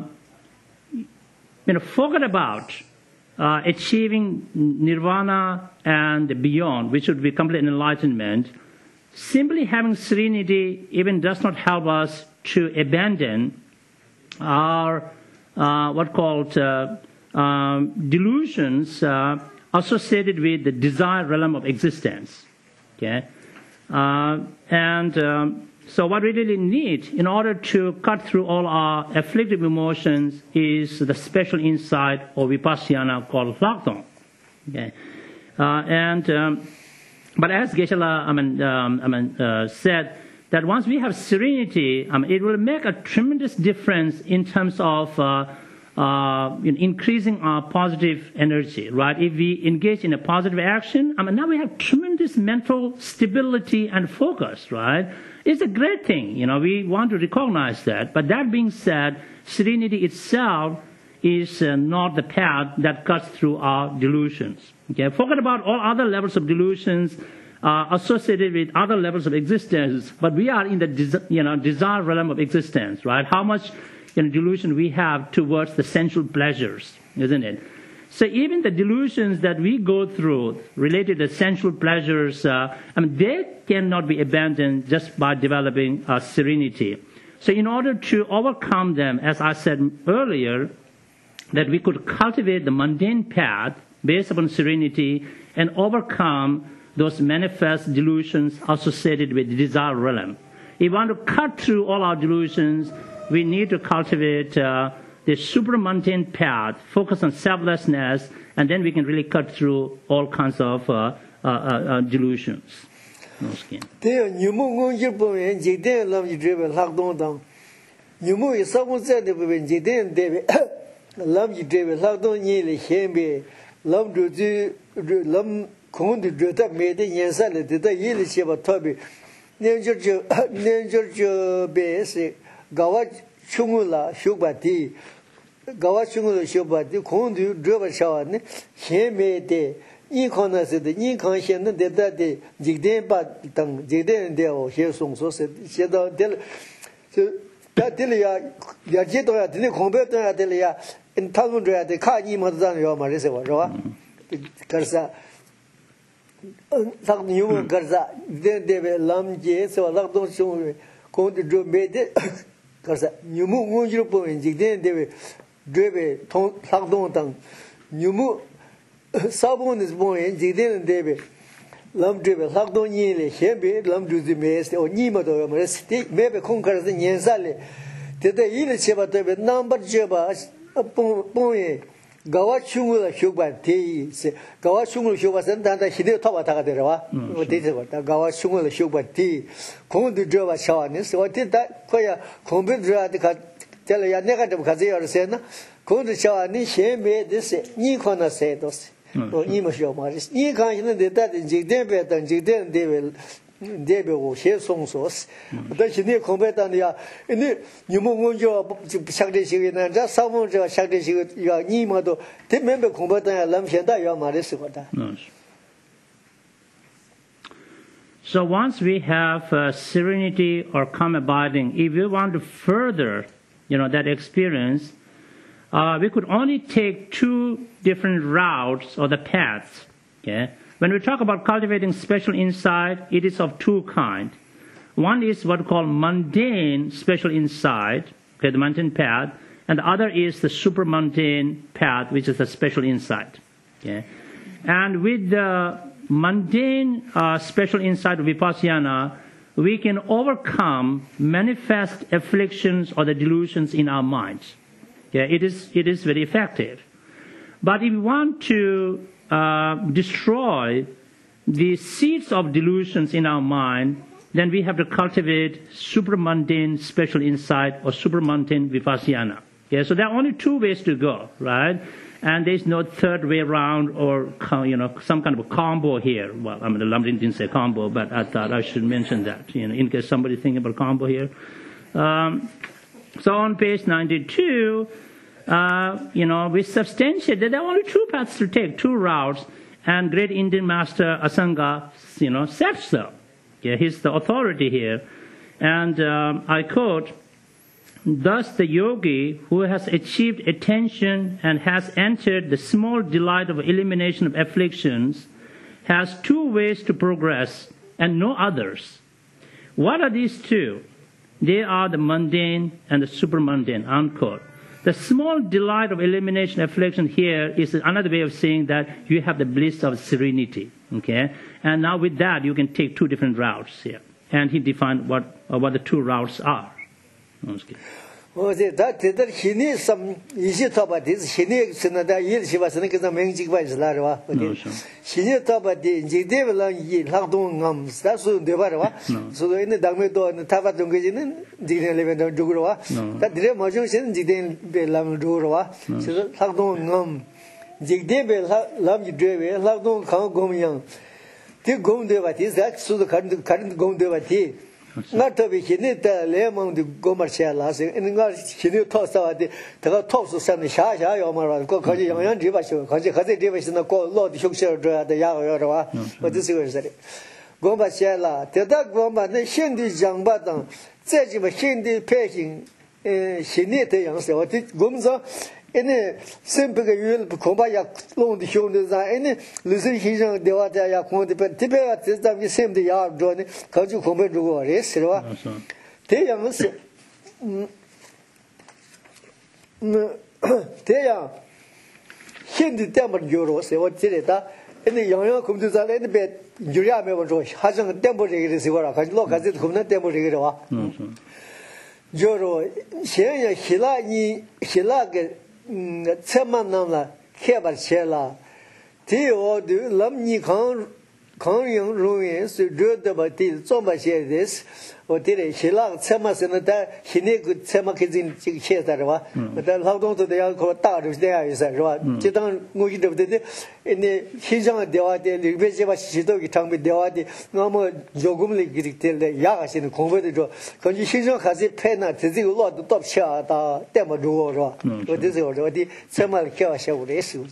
you know, forget about uh, achieving nirvana and beyond, which would be complete enlightenment. Simply having serenity even does not help us to abandon our uh, what called uh, um, delusions uh, associated with the desire realm of existence. Okay, uh, and um, so what we really need in order to cut through all our afflictive emotions is the special insight or vipassana called Lakdong. Okay, uh, and um, but as Geshe-la I mean, um, I mean, uh, said, that once we have serenity, um, it will make a tremendous difference in terms of uh, uh, in increasing our positive energy, right? If we engage in a positive action, I mean, now we have tremendous mental stability and focus, right? It's a great thing, you know, we want to recognize that. But that being said, serenity itself is uh, not the path that cuts through our delusions. Okay, forget about all other levels of delusions Uh, associated with other levels of existence, but we are in the des- you know desire realm of existence, right? How much you know, delusion we have towards the sensual pleasures, isn't it? So even the delusions that we go through related to sensual pleasures, uh, I mean, they cannot be abandoned just by developing uh, serenity. So in order to overcome them, as I said earlier, that we could cultivate the mundane path based upon serenity and overcome those manifest delusions associated with the desire realm. If we want to cut through all our delusions, we need to cultivate uh, the supramundane path, focus on selflessness, and then we can really cut through all kinds of uh, uh, uh, delusions. No skin. 空的觉得没的颜色了，的一里些吧特别，年就就年就就别是搞我穷了修把地，搞我穷了修把地，空的这把少呢，先没的。你看那是的，你看现在的的的几点把等几点的哦，先送说是现在的了，就在这里呀，了解到呀，这里空白到呀，这里呀，他们这样的看你们这样要嘛，这是吧，是吧？可是啊，嗯，他们有么可是啊，这这边南街是吧？那东西我讲的这没的，可是你们我就不问几点这边这边通他东等，你们。Sabun is born in Jidin David. Lam Drivel, Hagdon Yele, Hebe, Lam Duzimes, or Nimado, maybe conquers the Yensale. Did the Yele Cheba David, number Jeba, Boye, Gawachunga Huban Tea, Gawachunga Hubas, and that he did talk about Tadera, or did what Gawachunga Huban Tea, Kong the Java Shawanis, or did that Koya, Combidra, the tell ya negative Kazia Sena, Kong the Shawani, Hebe, this, Nikona said those. 哦，你们小嘛，你看现在的在的几点别等几点这边这边我先送说是，但是你空白当的呀，你你们我就就不想这些个呢，这上网这想这些个要你们都，这明白空白当呀，咱们现在要嘛的时候的。 嗯。So once we have uh, serenity or calm abiding, if we want to further, you know, that experience. Uh, we could only take two different routes or the paths. Okay? When we talk about cultivating special insight, it is of two kinds. One is what we call mundane special insight, okay, the mundane path, and the other is the super mundane path, which is the special insight. Okay? And with the mundane uh, special insight of vipassana, we can overcome manifest afflictions or the delusions in our minds. Yeah, it is it is very effective. But if we want to uh, destroy the seeds of delusions in our mind, then we have to cultivate supramundane special insight or supramundane vipassana. Yeah, so there are only two ways to go, right? And there's no third way around or, you know, some kind of a combo here. Well, I mean, the Lamrim didn't say combo, but I thought I should mention that, you know, in case somebody thinking about combo here. Um, So on page ninety-two, uh, you know, we substantiate that there are only two paths to take, two routes, and great Indian master Asanga, you know, said so. Yeah, he's the authority here. And um, I quote, thus the yogi who has achieved attention and has entered the small delight of elimination of afflictions has two ways to progress and no others. What are these two? They are the mundane and the supermundane, unquote. The small delight of elimination affliction here is another way of saying that you have the bliss of serenity, okay? And now with that, you can take two different routes here. And he defined what, uh, what the two routes are. Okay. 我这他这这心里什一些他把的是心里是那的也是吧是那个什么几个关系啦是吧？心里他把的这这个人也他都俺他说对吧是吧？所以那当面多他把东西呢这个里面都做了吧？他这么就现在这点别让做了吧？就是他都俺这点别他让你对别他都看公样，这公对吧？这是说的看看公对吧？这 Not to be hit the lemon the commercial last and not he toss out the toss of some Shah Yomar, Kokaji Yan Rivasho, Kaji Division of Lord Shukshire, the Yawa, but this is it. Gomba Shella, the dog Gomba, the Shindy young button, said you were Shindy packing, she need the youngster, what it Gomza. Any simple you Kombaya loan the shoulders, any losing his the water ya quantity, but Tibet is that we same the yard journey, because you come to go race. They young they are Hindi temple euros, what did it? Any young come to the any bed, Julia Mevo, hasn't a temple is what I can look at it, come not temple. Joro, Shea Hila Hilag. 千万人了，开不起了。只有的，咱们你看， 康永容易是热的吧？地做嘛些的是，我地里希腊车嘛是那在现在个车嘛可以这个车子是吧？但劳动都得要靠大就是这样意思是吧？就当我记得对的，那现场电话的里边些吧，许多个场面电话的，那么有我们那个的的亚现在空位的说，感觉现场还是拍那这这个老都到车到带么住是吧？我这时候说的车嘛开玩笑的是。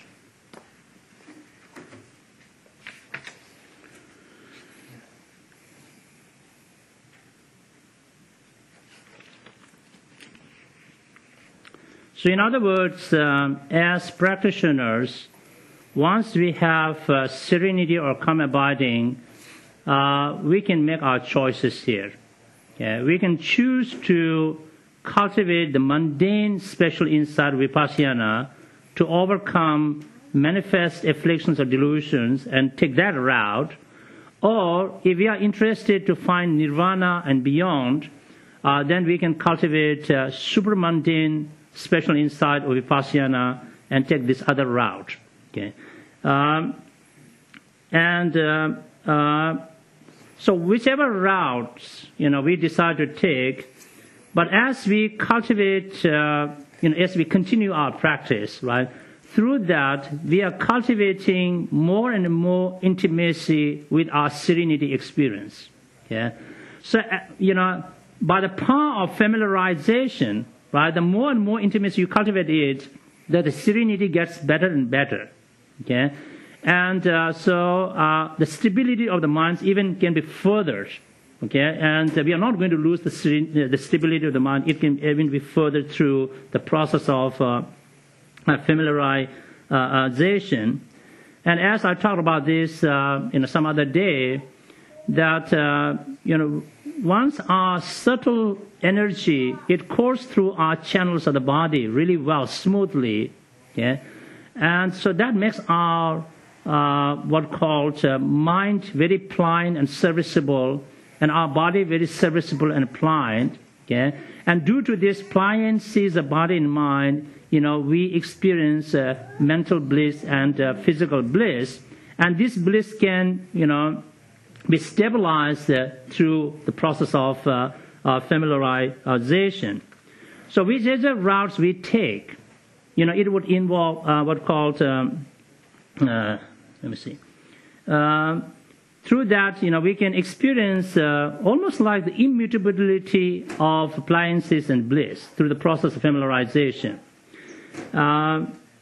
So in other words, um, as practitioners, once we have uh, serenity or calm abiding, uh, we can make our choices here. Okay? We can choose to cultivate the mundane special insight vipassana to overcome manifest afflictions or delusions and take that route. Or if we are interested to find nirvana and beyond, uh, then we can cultivate uh, super mundane special insight or vipassana and take this other route. Okay, um, and uh, uh, so whichever routes you know we decide to take, but as we cultivate, uh, you know, as we continue our practice, right, through that we are cultivating more and more intimacy with our serenity experience. Yeah, so uh, you know, by the power of familiarization. Right, the more and more intimacy you cultivate it, that the serenity gets better and better. Okay, and uh, so uh, the stability of the mind even can be furthered. Okay, and uh, we are not going to lose the seren- the stability of the mind. It can even be furthered through the process of uh, familiarization. And as I talked about this uh, in some other day, that uh, you know. Once our subtle energy, it courses through our channels of the body really well, smoothly, okay? And so that makes our, uh, what called uh, mind very pliant and serviceable, and our body very serviceable and pliant, okay? And due to this pliancy of the body and mind, you know, we experience uh, mental bliss and uh, physical bliss, and this bliss can, you know, be stabilized uh, through the process of uh, uh, familiarization. So whichever routes we take, you know, it would involve uh, what called, um, uh, let me see, uh, through that, you know, we can experience uh, almost like the immutability of appliances and bliss through the process of familiarization. Uh,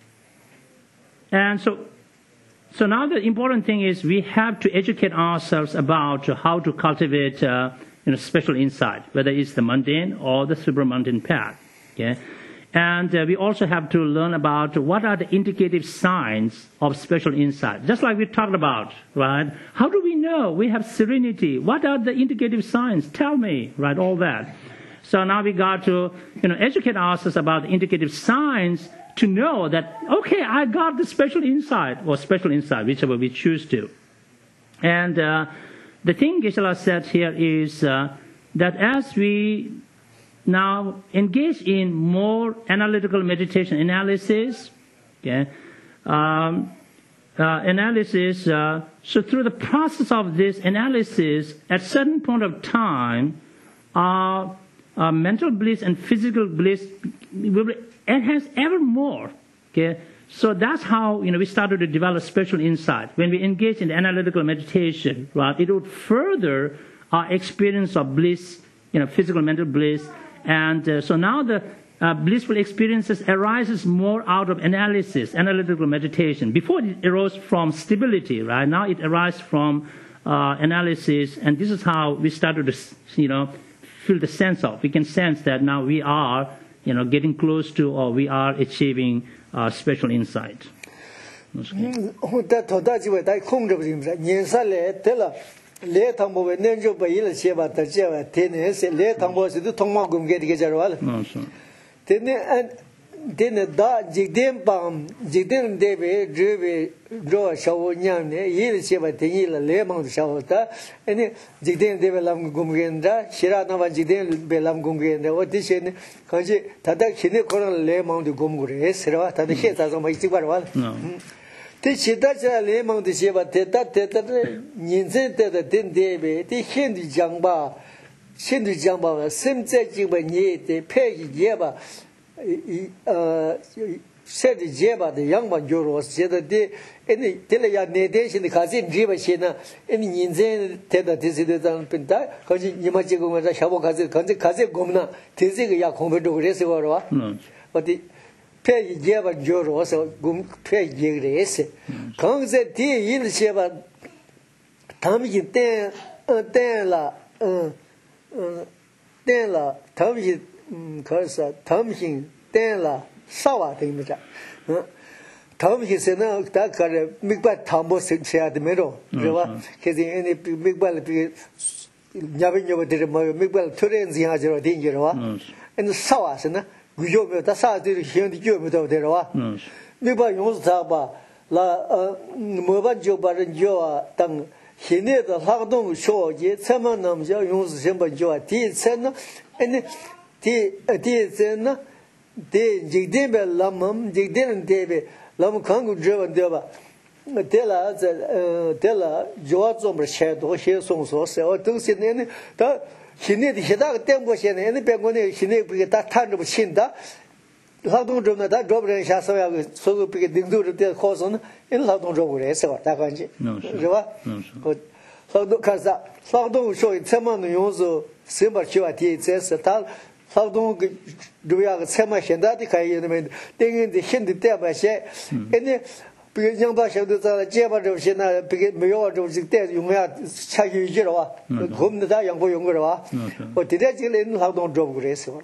and so So now the important thing is we have to educate ourselves about how to cultivate uh, you know, special insight, whether it's the mundane or the supramundane path. Okay? And uh, we also have to learn about what are the indicative signs of special insight. Just like we talked about, right? How do we know we have serenity? What are the indicative signs? Tell me, right? All that. So now we got to you know, educate ourselves about the indicative signs to know that, okay, I got the special insight, or special insight, whichever we choose to. And uh, the thing Geshe-la said here is uh, that as we now engage in more analytical meditation analysis, okay, um, uh, analysis, uh, so through the process of this analysis, at certain point of time, our, our mental bliss and physical bliss will be enhance ever more. Okay, so that's how you know we started to develop special insight. When we engage in analytical meditation, right, it would further our experience of bliss, you know, physical, mental bliss, and uh, so now the uh, blissful experiences arises more out of analysis, analytical meditation. Before it arose from stability, right? Now it arises from uh, analysis, and this is how we started to, you know, feel the sense of. We can sense that now we are. You know, getting close to, or we are achieving uh, special insight. Okay. Dene da jigden bam jigden debe drebe ro shawo nyam ne yil cheba tingi la le mang shawo ta ene jigden debe lam gumgendra shira na ba jigden be lam gumgendra o dishen kaji tada khine koran le mang de gumgure sera tada he ta ma ichi bar wal 티 시다자 레망디 시바 테타 테타 닌세 테타 덴데베 티 힌디 장바 힌디 장바 심제 지바 니테 페기 예바 이어 세디 제바데 양반 조로 세다데 에니 텔레야 네데신 가진 리바시나 에니 닌제 테다 디시데단 핀타 거지 니마지고 마자 샤보 가지 건지 가지 고문나 디시가 야 공부도 그래서 거라 어디 페기 제바 조로서 금 페기 그래서 강세 디 일시바 담이 때 때라 어 때라 담이 그래서 담이 때라 사와 됩니다. 어? 다음에서는 다 가래 mik발 탐보 세야 되면로 그래와 그래서 이 mik발 비 냐변여들 뭐 mik발 트렌즈 하죠 된게로와 이 사와서는 구조면 다 사들이 현디 교면도 되로와 mik발 용서 잡아 라 뭐반 조바른 조아 당 현내의 활동 쇼제 참만 남자 용서 전반 조아 뒤에서는 아니 뒤 뒤에서는 데 지데베 람음 지데는 데베 람 강구 저번 데바 데라 데라 조아좀 셔도 셔송소세 어 등신에는 다 신내디 해다가 땡보시네 에는 병원에 신내 그게 다 탄도 신다 활동 좀나 다 조브는 샤서야 소고 그게 등도를 때 코서는 이 활동 조브를 해서 다 간지 그봐 그 활동 가서 활동 쇼이 참만 용서 심바치와 뒤에서 다 활동 그 두야가 세마 현다디 가이는 땡인데 현디 때바세 근데 그 양바셔도 자 제바도 신나 그게 메요도 때 용야 차유지로와 곰다 양보 용거로와 어 디데지는 활동 좀 그래서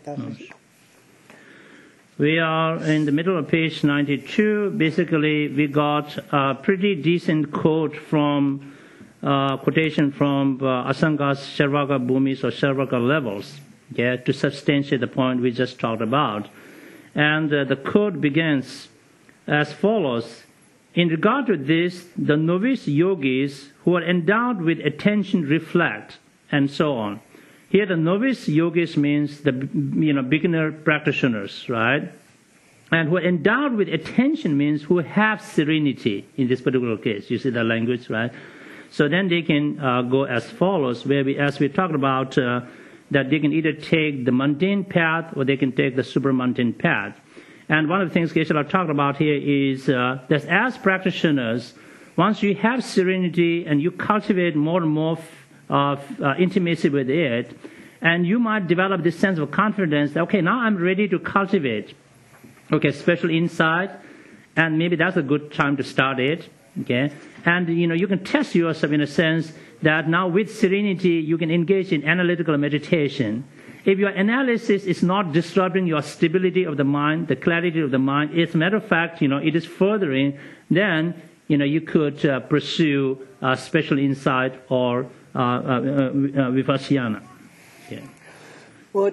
We are in the middle of page ninety-two. Basically, we got a pretty decent quote from uh, quotation from uh, Asanga's Sarvaga Bhumis or Sarvaga levels. Yeah, to substantiate the point we just talked about. And uh, the quote begins as follows. In regard to this, the novice yogis who are endowed with attention reflect, and so on. Here the novice yogis means the you know beginner practitioners, right? And who are endowed with attention means who have serenity in this particular case. You see the language, right? So then they can uh, go as follows, where we, as we talked about, uh, that they can either take the mundane path or they can take the super mundane path. And one of the things Geshe-la talked about here is uh, that as practitioners, once you have serenity and you cultivate more and more of uh, intimacy with it, and you might develop this sense of confidence that, okay, now I'm ready to cultivate, okay, special insight, and maybe that's a good time to start it, okay? And, you know, you can test yourself in a sense that now with serenity, you can engage in analytical meditation. If your analysis is not disturbing your stability of the mind, the clarity of the mind, as a matter of fact, you know, it is furthering, then, you know, you could uh, pursue uh, special insight or uh, uh, uh, vipassana. Yeah. Well,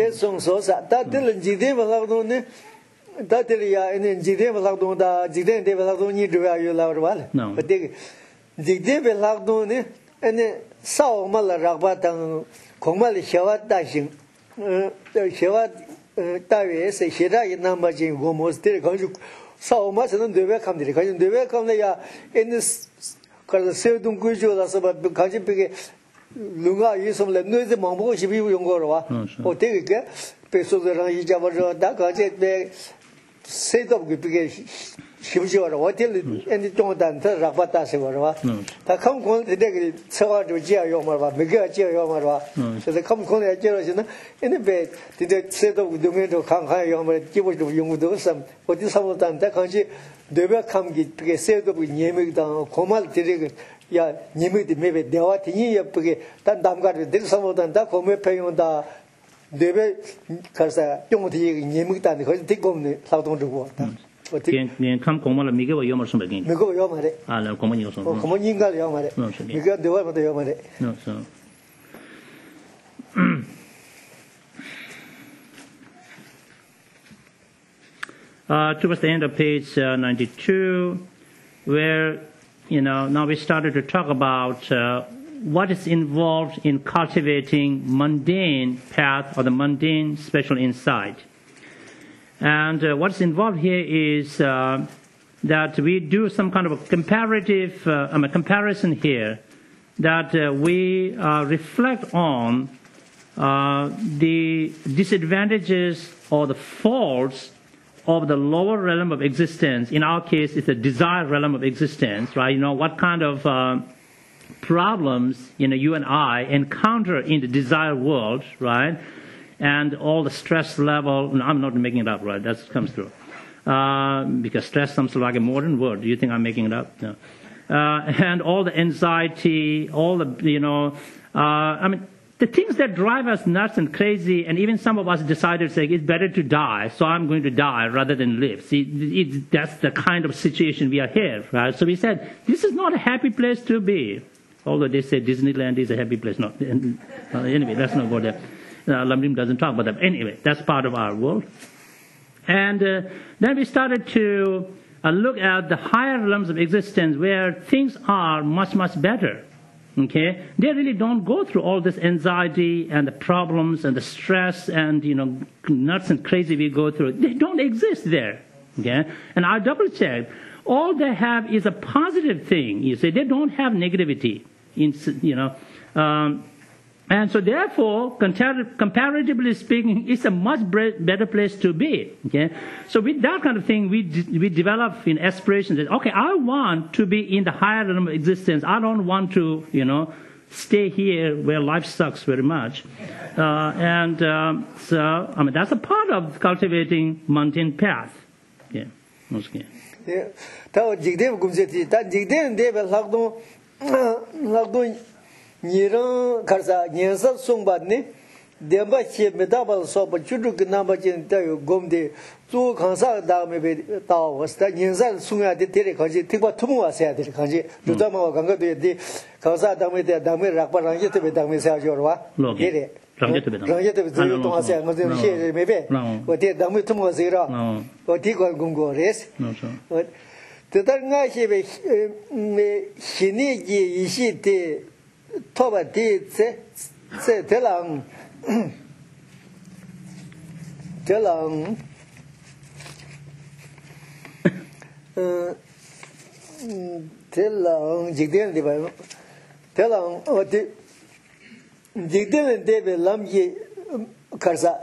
Datilia in Jidem Lagdonda, Jidem de Lagdoni, do you love? No, but they Jidem Lagdoni and Sao Malarabatan, Komali Shawat dashing, Shawat Tavis, Shira number in Gomos, so much of them they welcome the occasion. They welcome the in this because the Sildum Gujo, about because you pick Lunga, you some noise among Boshi Yungora, or take it, Peso the Rajava, Daka, set up with Shivjora, what till any Tondan, Rapata Sevara. The come on the day, Sawa to Gia Yomara, Mega Gia Yomara. So the come on a generation in the bed, did they set up with the window, come high Yomara, give it to young do some, but this some of them, that country, they will come get set up with Yemik down, Komal Tirig, Ya, Yemik, maybe they are Tinia, that Damgar, did some of them, that come pay on the they will because young Yemik and the take on the South on the water. Come Komal Miguel Yomerson again. Miguel Yomare. Ah, no, Common Yomerson. Common Yingal Yomare. No, you got the one of the Yomare. No, so. Uh, towards the end of page uh, ninety-two, where, you know, now we started to talk about uh, what is involved in cultivating mundane path or the mundane special insight. And uh, what's involved here is uh, that we do some kind of a comparative, uh, I mean, comparison here, that uh, we uh, reflect on uh, the disadvantages or the faults of the lower realm of existence. In our case, it's the desire realm of existence, right? You know, what kind of uh, problems, you know, you and I encounter in the desire world, right? And all the stress level, no, I'm not making it up, right? That comes through. Uh, because stress sounds like a modern word. Do you think I'm making it up? No. Uh, and all the anxiety, all the, you know, uh, I mean, the things that drive us nuts and crazy, and even some of us decided, say, it's better to die, so I'm going to die rather than live. See, it, that's the kind of situation we are here, right? So we said, this is not a happy place to be. Although they say Disneyland is a happy place. No, uh, anyway, let's not go there. Uh, Lamrim doesn't talk about that. Anyway, that's part of our world. And uh, then we started to uh, look at the higher realms of existence where things are much, much better. Okay? They really don't go through all this anxiety and the problems and the stress and, you know, nuts and crazy we go through. They don't exist there. Okay? And I double-checked. All they have is a positive thing. You see, they don't have negativity. In, you know, um, and so therefore, comparatively speaking, it's a much better place to be. Okay, so with that kind of thing, we de- we develop in aspirations that, okay, I want to be in the higher realm of existence. I don't want to, you know, stay here where life sucks very much. Uh, and um, so, I mean, that's a part of cultivating mountain path. Yeah, okay. Yeah, that Jigdev Gumzeti, that Jigdev Deva Lagdo Lagdo Niran Karsa, Nyansa Sumbatni, Demba Che Medabal Soba, Chuduk Namajin Tayo Gomde, Zu Kansa Dame Tao was that Nyansa Sunga de Terekaji, Tiba Tumua said the Kanji, Dudama Ganga de Kansa Dame de Dame Rakbaran to be Dame Sajorwa, get it. Ranget to Thomas and Mother maybe, but they Dame Tumo Zero, or Tigo Gungo race. But the Danga Shinigi Ishiti. Toba did say, say, Telang, Telang, Telang, Jigden, Telang, or the Jigden David Lamji Karsa,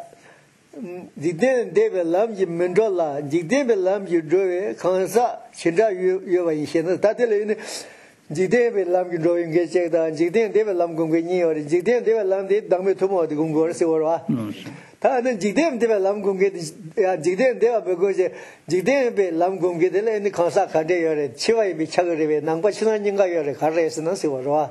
Jigden David Lamji Mendola, Jigden Lamji Joy, Kansa, Chinda, you are in Tatil. Jigden Lam drawing get checked on Jigden David Lam Gungini or Jigden David Lam did Dame Tumo, the Gungor Seora. Tan Jigden David Lam Gunget, Jigden Deva because Jigden Lam Gunget and the Kansa Kade or Chiva Bichagre, Nambachina Yinga or Carres and Seora.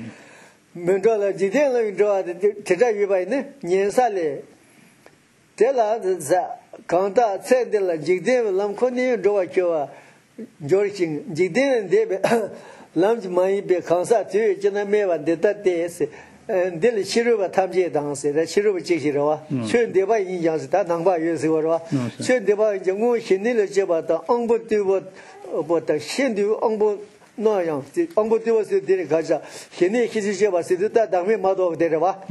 Mendola Jigden Lam draw the Tetavi by Niensale. Tell us that Kanta said the Jigden Lam Koni draw a Joa Georging Jigden David. Lamj mai be khansa tu jena mewa de ta de se del shiru ba thamje dang se da shiru ba chi shi ro chön de ba yin yang se da nang ba yue se wo ro chön de ba jeng wo xin ni le je ba da ong bo de bo bo da xin de ong bo no yang ong bo de bo se de ga ja xin ni xi ji je ba se da dang me ma do de ro ba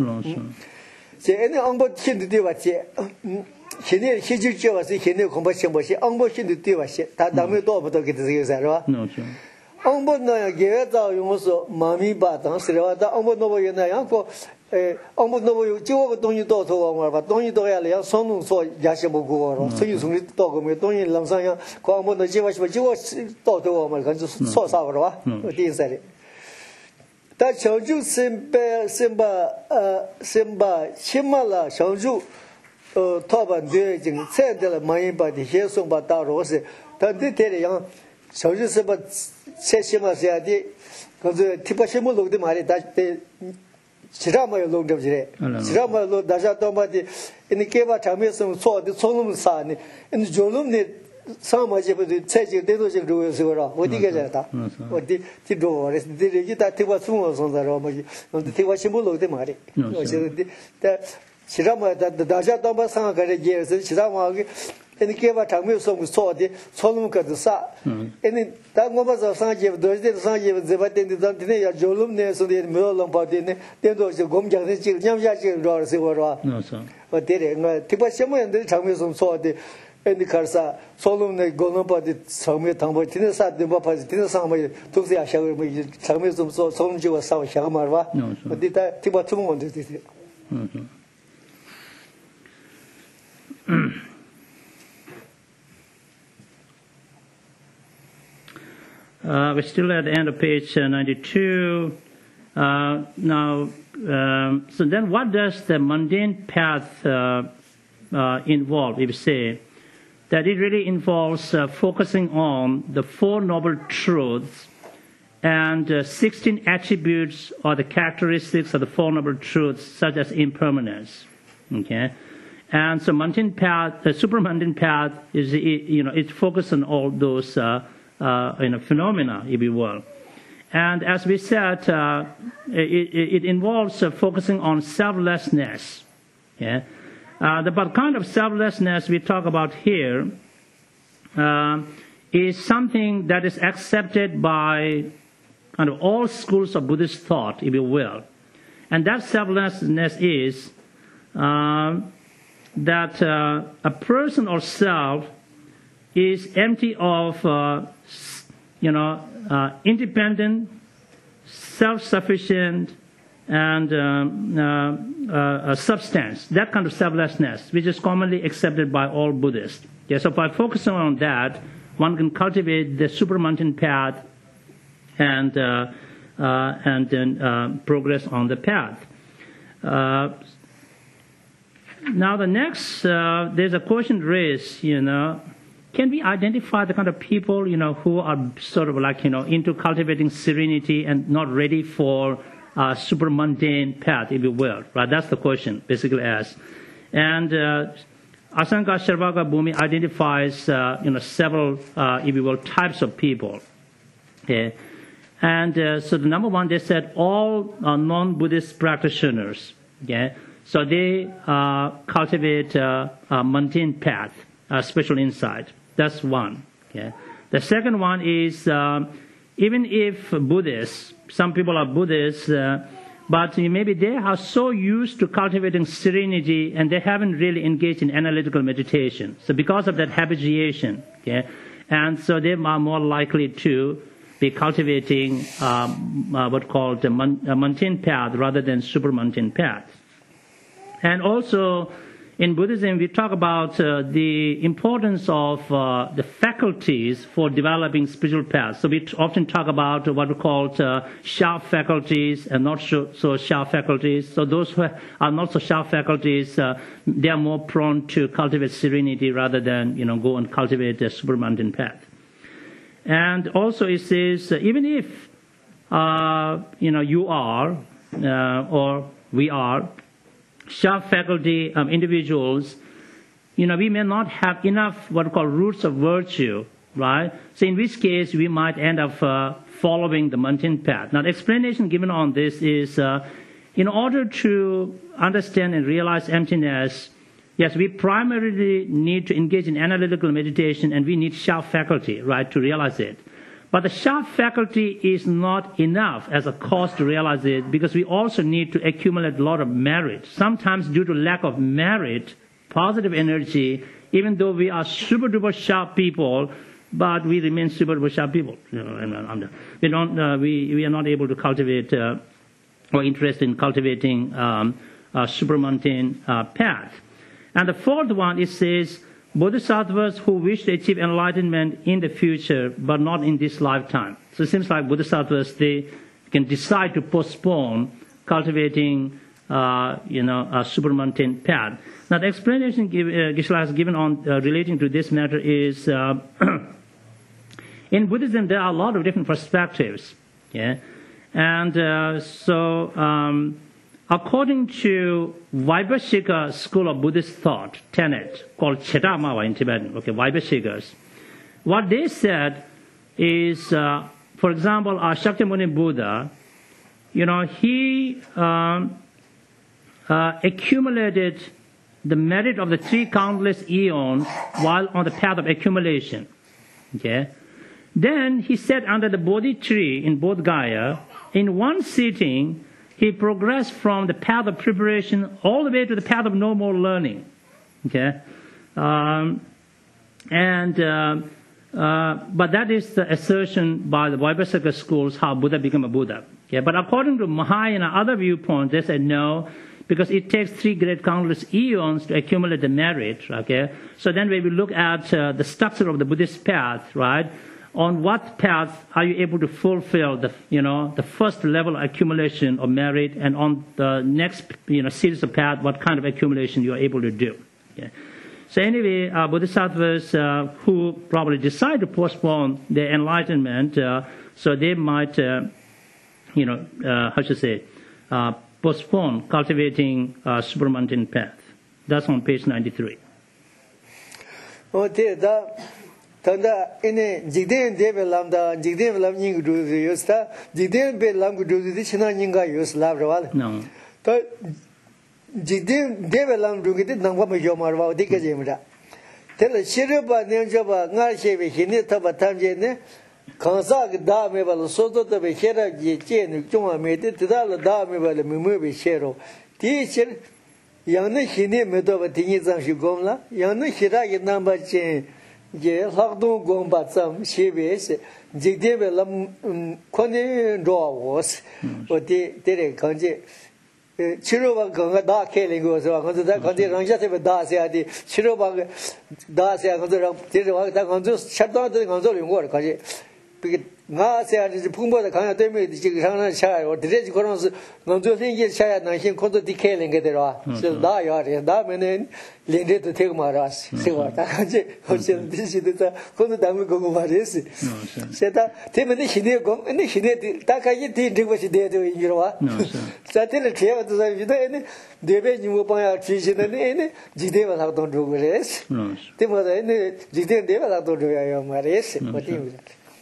je ene ong bo xin de de ba je xin ni xi ji je ba se xin ni kong ba xin bo xi ong bo xin de de ba xi da dang me do bo do ge de ge sa ro Ombo no Geta Yomoso, Mami Batan, Srevata, Ombo Novo Yanako, Ombo Novo, Joe, don't you talk to one, but don't you do a son so Yashabu, so you soon talk with Tony Lamsanya, Combo the Jewish, but you talk to one, just saw Savarwa, what he said. That Shangju Simba, Simba, Simba, Chimala, Shangju, Toban, Dirging, said the Mayan by the Hilson Bataro, that they tell young. So just about Seshima said, because the Tipashimo looked at Mari, that the Shirama looked at it. Shirama looked at Dajatoma in the Keva Tamisan saw the Solomon San and the Jolum so much of the Teji, they don't do as well. What did you get? What did you do? Did you get that Tiwasumas on the Roma? On the Tiwashimo looked at Mari. Shirama that the Dajatoma San got a year, Shirama. And gave a time some saw the Solomon cut the sa. And that was a son of those days, son of the Vatin, the Jolum, so the middle of Badin, then those Gomja, Yamjaki, or Sivora. No, sir. But did it? Tipashimo and the Tamism saw the Any Karsa, Solomon, Golompa, the Sami Tambo, Tinasa, the Bapa, Tinasama, took the Asham, Samism, so Solomon was South Shamarva, but did that Tibatum on this. Uh, we're still at the end of page uh, ninety-two. Uh, now, um, so then what does the mundane path uh, uh, involve, if you say? That it really involves uh, focusing on the Four Noble Truths and uh, sixteen attributes or the characteristics of the Four Noble Truths, such as impermanence. Okay? And so mundane path, the super mundane path, is, you know, it's focused on all those uh, uh, you know, phenomena, if you will. And as we said, uh, it, it involves uh, focusing on selflessness. Okay? Uh, the but kind of selflessness we talk about here uh, is something that is accepted by kind of all schools of Buddhist thought, if you will. And that selflessness is uh, that uh, a person or self is empty of, uh, you know, uh, independent, self-sufficient, and um, uh, uh, substance, that kind of selflessness, which is commonly accepted by all Buddhists. Okay, so by focusing on that, one can cultivate the supermountain path and uh, uh, and then uh, progress on the path. Uh, now the next, uh, there's a question raised, you know, can we identify the kind of people, you know, who are sort of like, you know, into cultivating serenity and not ready for Uh, super mundane path, if you will, right? That's the question, basically asked. And uh, Asanga Sharvaka Bhumi identifies, uh, you know, several, uh, if you will, types of people. Okay, and uh, so the number one, they said all uh, non-Buddhist practitioners. Okay, so they uh, cultivate uh, a mundane path, uh, spiritual insight. That's one. Okay, the second one is uh, even if Buddhists. Some people are Buddhists, uh, but maybe they are so used to cultivating serenity and they haven't really engaged in analytical meditation. So because of that habituation, okay, and so they are more likely to be cultivating um, uh, what's called a, mon- a mundane path rather than super mundane path. And also, in Buddhism, we talk about uh, the importance of uh, the faculties for developing spiritual paths. So we t- often talk about what we call uh, sharp faculties and not so, so sharp faculties. So those who are not so sharp faculties, uh, they are more prone to cultivate serenity rather than, you know, go and cultivate a supermundane path. And also it says, uh, even if, uh, you know, you are, uh, or we are, sharp faculty um, individuals, you know, we may not have enough what we call roots of virtue, right? So in which case we might end up uh, following the mundane path. Now the explanation given on this is, uh, in order to understand and realize emptiness, yes, we primarily need to engage in analytical meditation and we need sharp faculty, right, to realize it. But the sharp faculty is not enough as a cause to realize it because we also need to accumulate a lot of merit. Sometimes due to lack of merit, positive energy, even though we are super duper sharp people, but we remain super duper sharp people. You know, we don't, uh, we, we are not able to cultivate uh, or interested in cultivating um, a super mundane uh, path. And the fourth one, it says, Bodhisattvas who wish to achieve enlightenment in the future, but not in this lifetime. So it seems like Bodhisattvas, they can decide to postpone cultivating, uh, you know, a supermundane path. Now, the explanation give, uh, Geshe-la has given on uh, relating to this matter is, uh, in Buddhism, there are a lot of different perspectives. Yeah, and uh, so. Um, According to Vaibhashika school of Buddhist thought, tenet, called Chetamawa in Tibetan, okay, Vaibhashikas, what they said is, uh, for example, our Shakyamuni Buddha, you know, he um, uh, accumulated the merit of the three countless eons while on the path of accumulation. Okay? Then he sat under the Bodhi tree in Bodh Gaya. In one sitting, he progressed from the path of preparation all the way to the path of no more learning. Okay, um, And uh, uh, but that is the assertion by the Vaibhasika schools how Buddha became a Buddha. Okay? But according to Mahayana, other viewpoints, they said no, because it takes three great countless eons to accumulate the merit. Okay, so then when we look at uh, the structure of the Buddhist path, right? On what path are you able to fulfill the, you know, the first level of accumulation of merit, and on the next, you know, series of path, what kind of accumulation you are able to do? Okay. So anyway, uh, Bodhisattvas uh, who probably decide to postpone their enlightenment, uh, so they might, uh, you know, uh, how should I say, uh, postpone cultivating uh, supramountain path. That's on page ninety-three. Oh, Tanda ine jigden debe lamda jigden lam ning du yosta jigden be lam du di china ninga yos labrawal No. Ta jigden debe lam du gidi nangwa ma yomarwa dike jemra tel shirba nenjaba ngar shebe hine taba tamje ne kansa da me bal sodo de be hera je je ne chuma me de da da me bal me me be shero ti chir yang ne hine me do ba tingi zang shi gomla yang ne hira ye namba chen je hakdo gomba tsam shebes jigdebe lam kone ro was oti tere kanje chiroba ganga da kele go so kanje da kanje rangja te da se adi chiroba da se kanje rang tere wa da kanje chadda de kanje ling kanje 그 나세야 이제 풍부하다 강야 때문에 지금 상난 차요. 드레지 그런서 먼저 생긴 차야 나신 콘도 디케링 게 들어와. 그래서 나야 나면은 린데도 되고 말았어. 세와 다 이제 훨씬 디시드다 콘도 담을 거고 말했어. 세다 때문에 신의 공 근데 신의 다 가지 뒤 것이 돼도 이러와. 자텔을 제가도 사이데 데베 니모 방야 지시는 에네 지데와 사도 두고 그랬어. 때문에 에네 지데 데와 사도 두야 말했어. 어디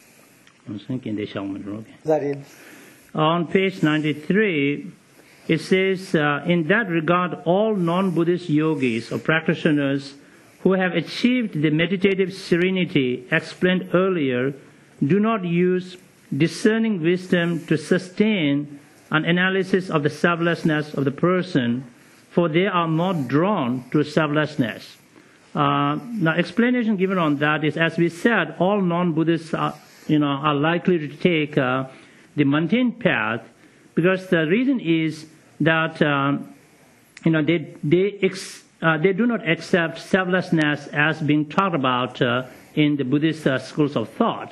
On page ninety-three, it says, uh, in that regard, all non-Buddhist yogis or practitioners who have achieved the meditative serenity explained earlier do not use discerning wisdom to sustain an analysis of the selflessness of the person, for they are not drawn to selflessness. Uh, now, explanation given on that is, as we said, all non-Buddhists are you know, are likely to take uh, the mundane path, because the reason is that, um, you know, they they ex, uh, they do not accept selflessness as being talked about uh, in the Buddhist uh, schools of thought.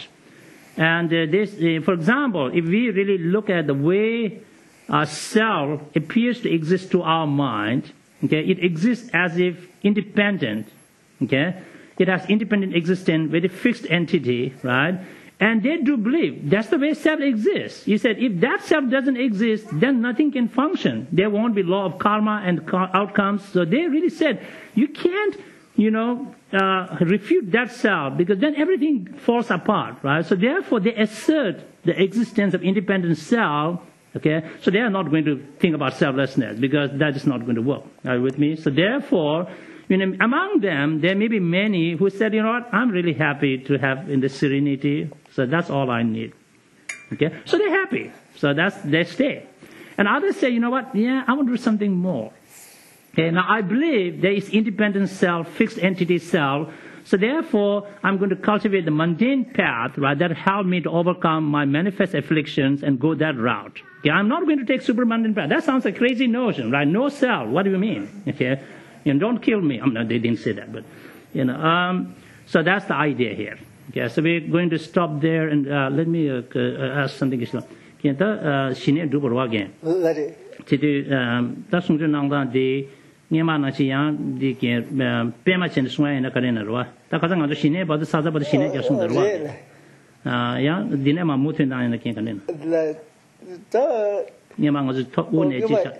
And uh, this, uh, for example, if we really look at the way our self appears to exist to our mind, okay, it exists as if independent, okay, it has independent existence with a fixed entity, right? And they do believe that's the way self exists. He said, if that self doesn't exist, then nothing can function. There won't be law of karma and outcomes. So they really said, you can't, you know, uh, refute that self, because then everything falls apart, right? So therefore, they assert the existence of independent self, okay? So they are not going to think about selflessness, because that is not going to work. Are you with me? So therefore, you know, among them, there may be many who said, you know what, I'm really happy to have in the serenity, so that's all I need. Okay? So they're happy. So that's, they stay. And others say, you know what, yeah, I want to do something more. Okay, now I believe there is independent self, fixed entity self, so therefore I'm going to cultivate the mundane path, right, that help me to overcome my manifest afflictions and go that route. Okay, I'm not going to take supermundane path. That sounds like a crazy notion, right? No self, what do you mean? Okay? You know, don't kill me. I mean, they didn't say that, but, you know, um, so that's the idea here. Okay, so we're going to stop there, and uh, let me uh, uh, ask something. Can the Shine do what again? Let it. To do that's something on the Niamana Chian, the Pemach and Sway in the Karina. Takazang on the Shine, but the Sada, but the Shine just on the road. Yeah, the Nema Mutin in the Kinkanin. Niamang was a top one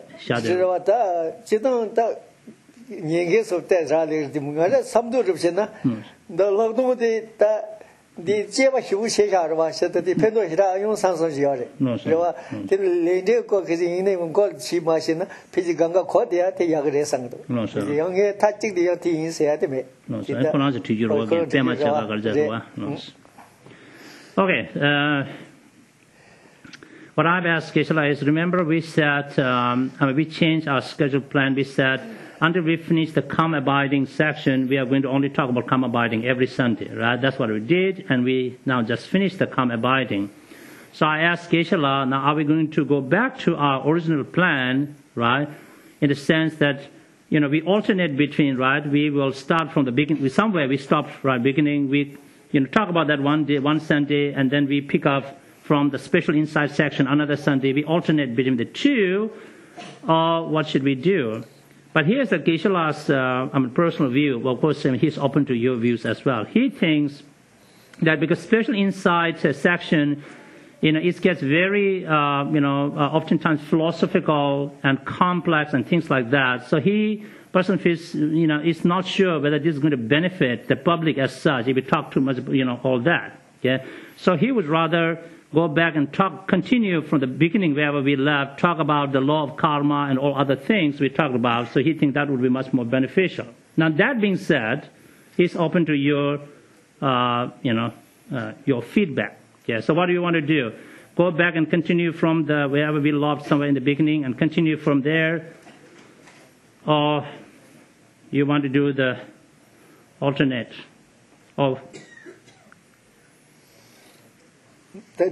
shadow. Nyinges of that rally, the Mungara, some do Rupsena, the Logdo de the Jeva Shusha was at the Pendo Hira, Sans of Giore. No, the lady cook is in name called Shimashina, Piziganga Kodia, the Yagre Santo. No, sir. The young hair touching the young teens at me. No, sir. I pronounce it to you again. Pemacha. Okay. Uh, what I've asked Keshala is, remember we said, um, I mean, we changed our schedule plan. We said, until we finish the calm abiding section, we are going to only talk about calm abiding every Sunday, right? That's what we did, and we now just finished the calm abiding. So I asked Geshe-la, now are we going to go back to our original plan, right? In the sense that, you know, we alternate between, right? We will start from the beginning. Somewhere we stopped, right, beginning. We, you know, talk about that one day, one Sunday, and then we pick up from the special insight section another Sunday. We alternate between the two, or what should we do? But here's the Geshe-la's uh, I mean, personal view. Well, of course, I mean, he's open to your views as well. He thinks that because special insight uh, section, you know, it gets very, uh, you know, uh, oftentimes philosophical and complex and things like that. So he, person feels, you know, is not sure whether this is going to benefit the public as such if we talk too much, you know, all that. Yeah. So he would rather go back and talk, continue from the beginning wherever we left, talk about the law of karma and all other things we talked about. So he thinks that would be much more beneficial. Now that being said, he's open to your, uh, you know, uh, your feedback. Yeah, so what do you want to do? Go back and continue from the wherever we left somewhere in the beginning and continue from there? Or you want to do the alternate? Or So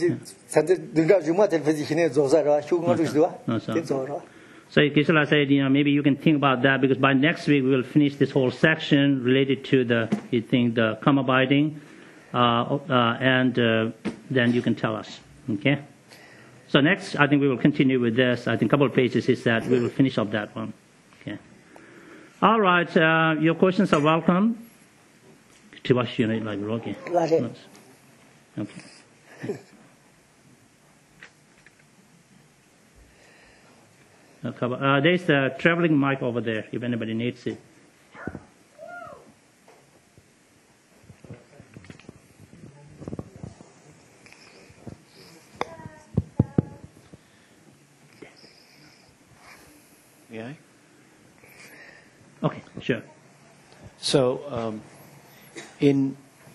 Geshe-la said, you know, maybe you can think about that because by next week we will finish this whole section related to the, you think, the calm abiding. Uh, uh, and uh, then you can tell us, okay? So next, I think we will continue with this. I think a couple of pages is that we will finish up that one, okay? All right, uh, your questions are welcome. Okay. Uh, there's the traveling mic over there, if anybody needs it. Yeah. Okay, sure. So, um, in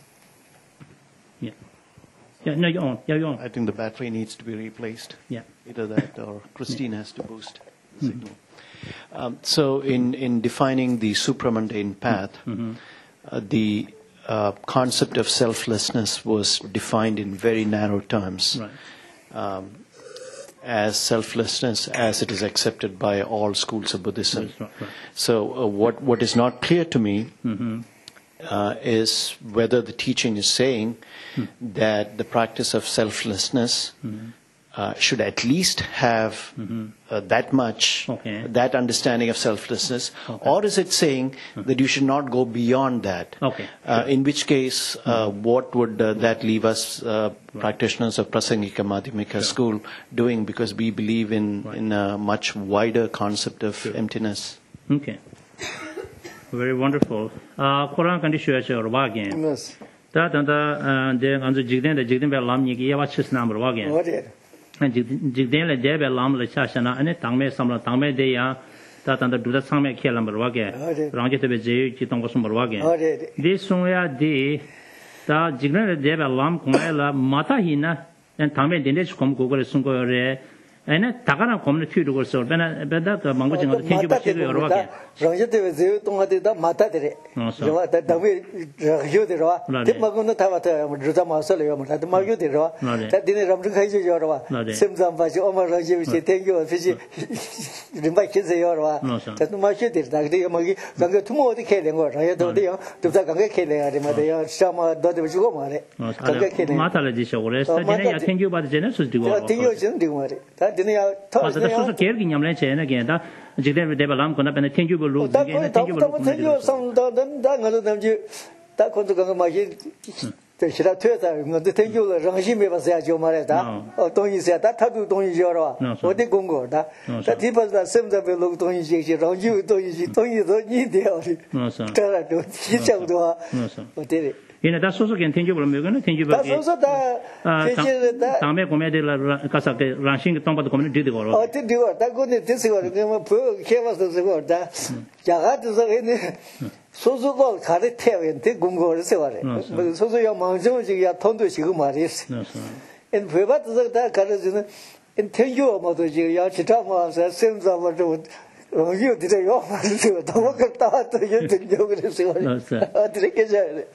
yeah, yeah, no, you're on. Yeah, you're on. I think the battery needs to be replaced. Yeah. Either that or Christine has to boost the signal. Mm-hmm. Um, so, in in defining the supramundane path, mm-hmm. uh, the uh, concept of selflessness was defined in very narrow terms. Right. Um, as selflessness as it is accepted by all schools of Buddhism. Right, right. So uh, what what is not clear to me mm-hmm. uh, is whether the teaching is saying mm. that the practice of selflessness mm-hmm. uh, should at least have mm-hmm. uh, that much, okay. that understanding of selflessness, okay. or is it saying mm-hmm. that you should not go beyond that? Okay. Uh, in which case, uh, mm-hmm. what would uh, that leave us uh, right. practitioners of Prasangika Madhyamika sure. school doing? Because we believe in, right. in a much wider concept of sure. emptiness. Okay. Very wonderful. Quran kan di shue che ro ba gen. Yes. Da da da de ngan zu jigden de jigden be lam ni ki ya wa chis nam ro ba gen. Jigden le de be lam le cha shana ane tang me sam la tang me de ya da da da du da sang me khe lam ro ba gen. Rang je te be je ji tong ko sum ro ba gen. De sung ya de da jigden le de be lam ko la mata hi na en tang me de de kom ko ko le sung ko re. ene 다가나 고민을 튀르고 있어. 배나 배다 그 망고징어 텐주바 치고 여러 가지. 랑제데 제 동아데다 마타데레. 저와 다다비 여요데로. 대마고는 타바타 주자 마설이요. 마타 마요데로. 다디네 람르 가이죠 여러와. 셈잠바지 오마라지비시 텐교 피지 림바키세요로. 다도 마셔데 다그디 마기 강가 투모 어디 캐는 거. 라야도디요. 두다 강가 캐내야 되마데요. 샤마 도데 주고 말해. 강가 캐내. 마타라지셔 그래서 디네 야 텐주바 제네 수디고. 텐주진 디고 말해. Parce que sono che gli amle c'è ne che da jigde de balam kona bene thank you bolu da thank you bolu thank you sam da da ngalo namji da kon to ma ji te shira thue da ngode thank you la rang shi me ba sa jo ma le da o dong yi sa da ta du dong yi jo ro o de gong go da da ti ba da sem da be lo dong yi ji ji rang ji dong yi ji dong yi do ni de o ri da da do ji chang do o de ine da soso gen tenju bolo megone tenju ba da soso da keje da tame come de la casa que ranching tomba de come de de goro o te digo da go ne te sigo ne ma pu ke va so sigo da ya ga de so ne soso go kare te wen te gung go se wa re soso ya mang jong ji ya ton do sigo ma re en pu ba de da kare ji ne en tenju ma do ji ya chi ta ma sa sem za ma do 어, 이거 드려 요. 말을 더 갔다 또 이거 드려 그랬어요. 어, 드릴게요.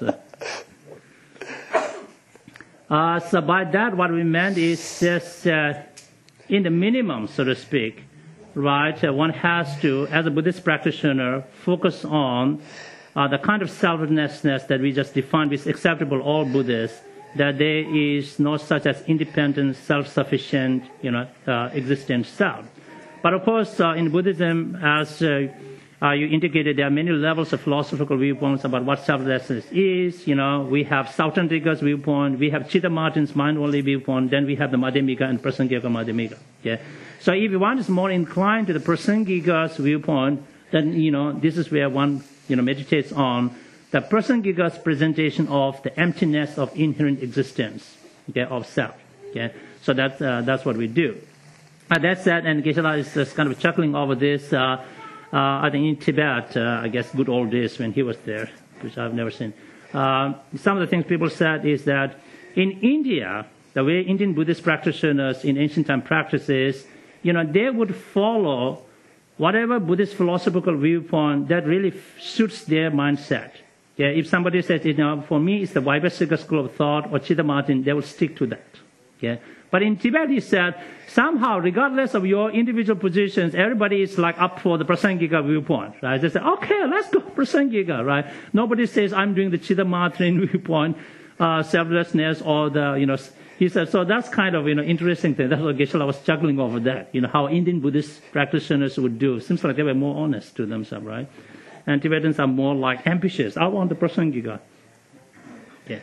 Uh, so by that, what we meant is just uh, in the minimum, so to speak, right? Uh, one has to, as a Buddhist practitioner, focus on uh, the kind of selflessness that we just defined is acceptable all Buddhists. That there is no such as independent, self-sufficient, you know, uh, existent self. But of course, uh, in Buddhism, as uh, uh, you indicated, there are many levels of philosophical viewpoints about what selflessness is. You know, we have Sautrantica's viewpoint, we have Chitta Martin's mind-only viewpoint, then we have the Madhyamika and Prasangika Madhyamika. Yeah. So if one is more inclined to the Prasangika's viewpoint, then, you know, this is where one, you know, meditates on the Prasangika's presentation of the emptiness of inherent existence, okay, of self. Okay, so that's uh, that's what we do. Uh, that said, and Geshe-la is just kind of chuckling over this. Uh, uh, I think in Tibet, uh, I guess good old days when he was there, which I've never seen. Uh, some of the things people said is that in India, the way Indian Buddhist practitioners in ancient time practices, you know, they would follow whatever Buddhist philosophical viewpoint that really suits their mindset. Yeah, if somebody says, you know, for me it's the Vaibhasika school of thought or Chitta Martin, they will stick to that. Yeah. But in Tibet, he said, somehow, regardless of your individual positions, everybody is like up for the Prasangika viewpoint, right? They say, okay, let's go Prasangika, right? Nobody says, I'm doing the Chitta Martin viewpoint, uh, selflessness, or the, you know, he said, so that's kind of, you know, interesting thing. That's what Geshe-la was chuckling over that, you know, how Indian Buddhist practitioners would do. Seems like they were more honest to themselves, right? And Tibetans are more like ambitious. I want the Prasangika. Yeah.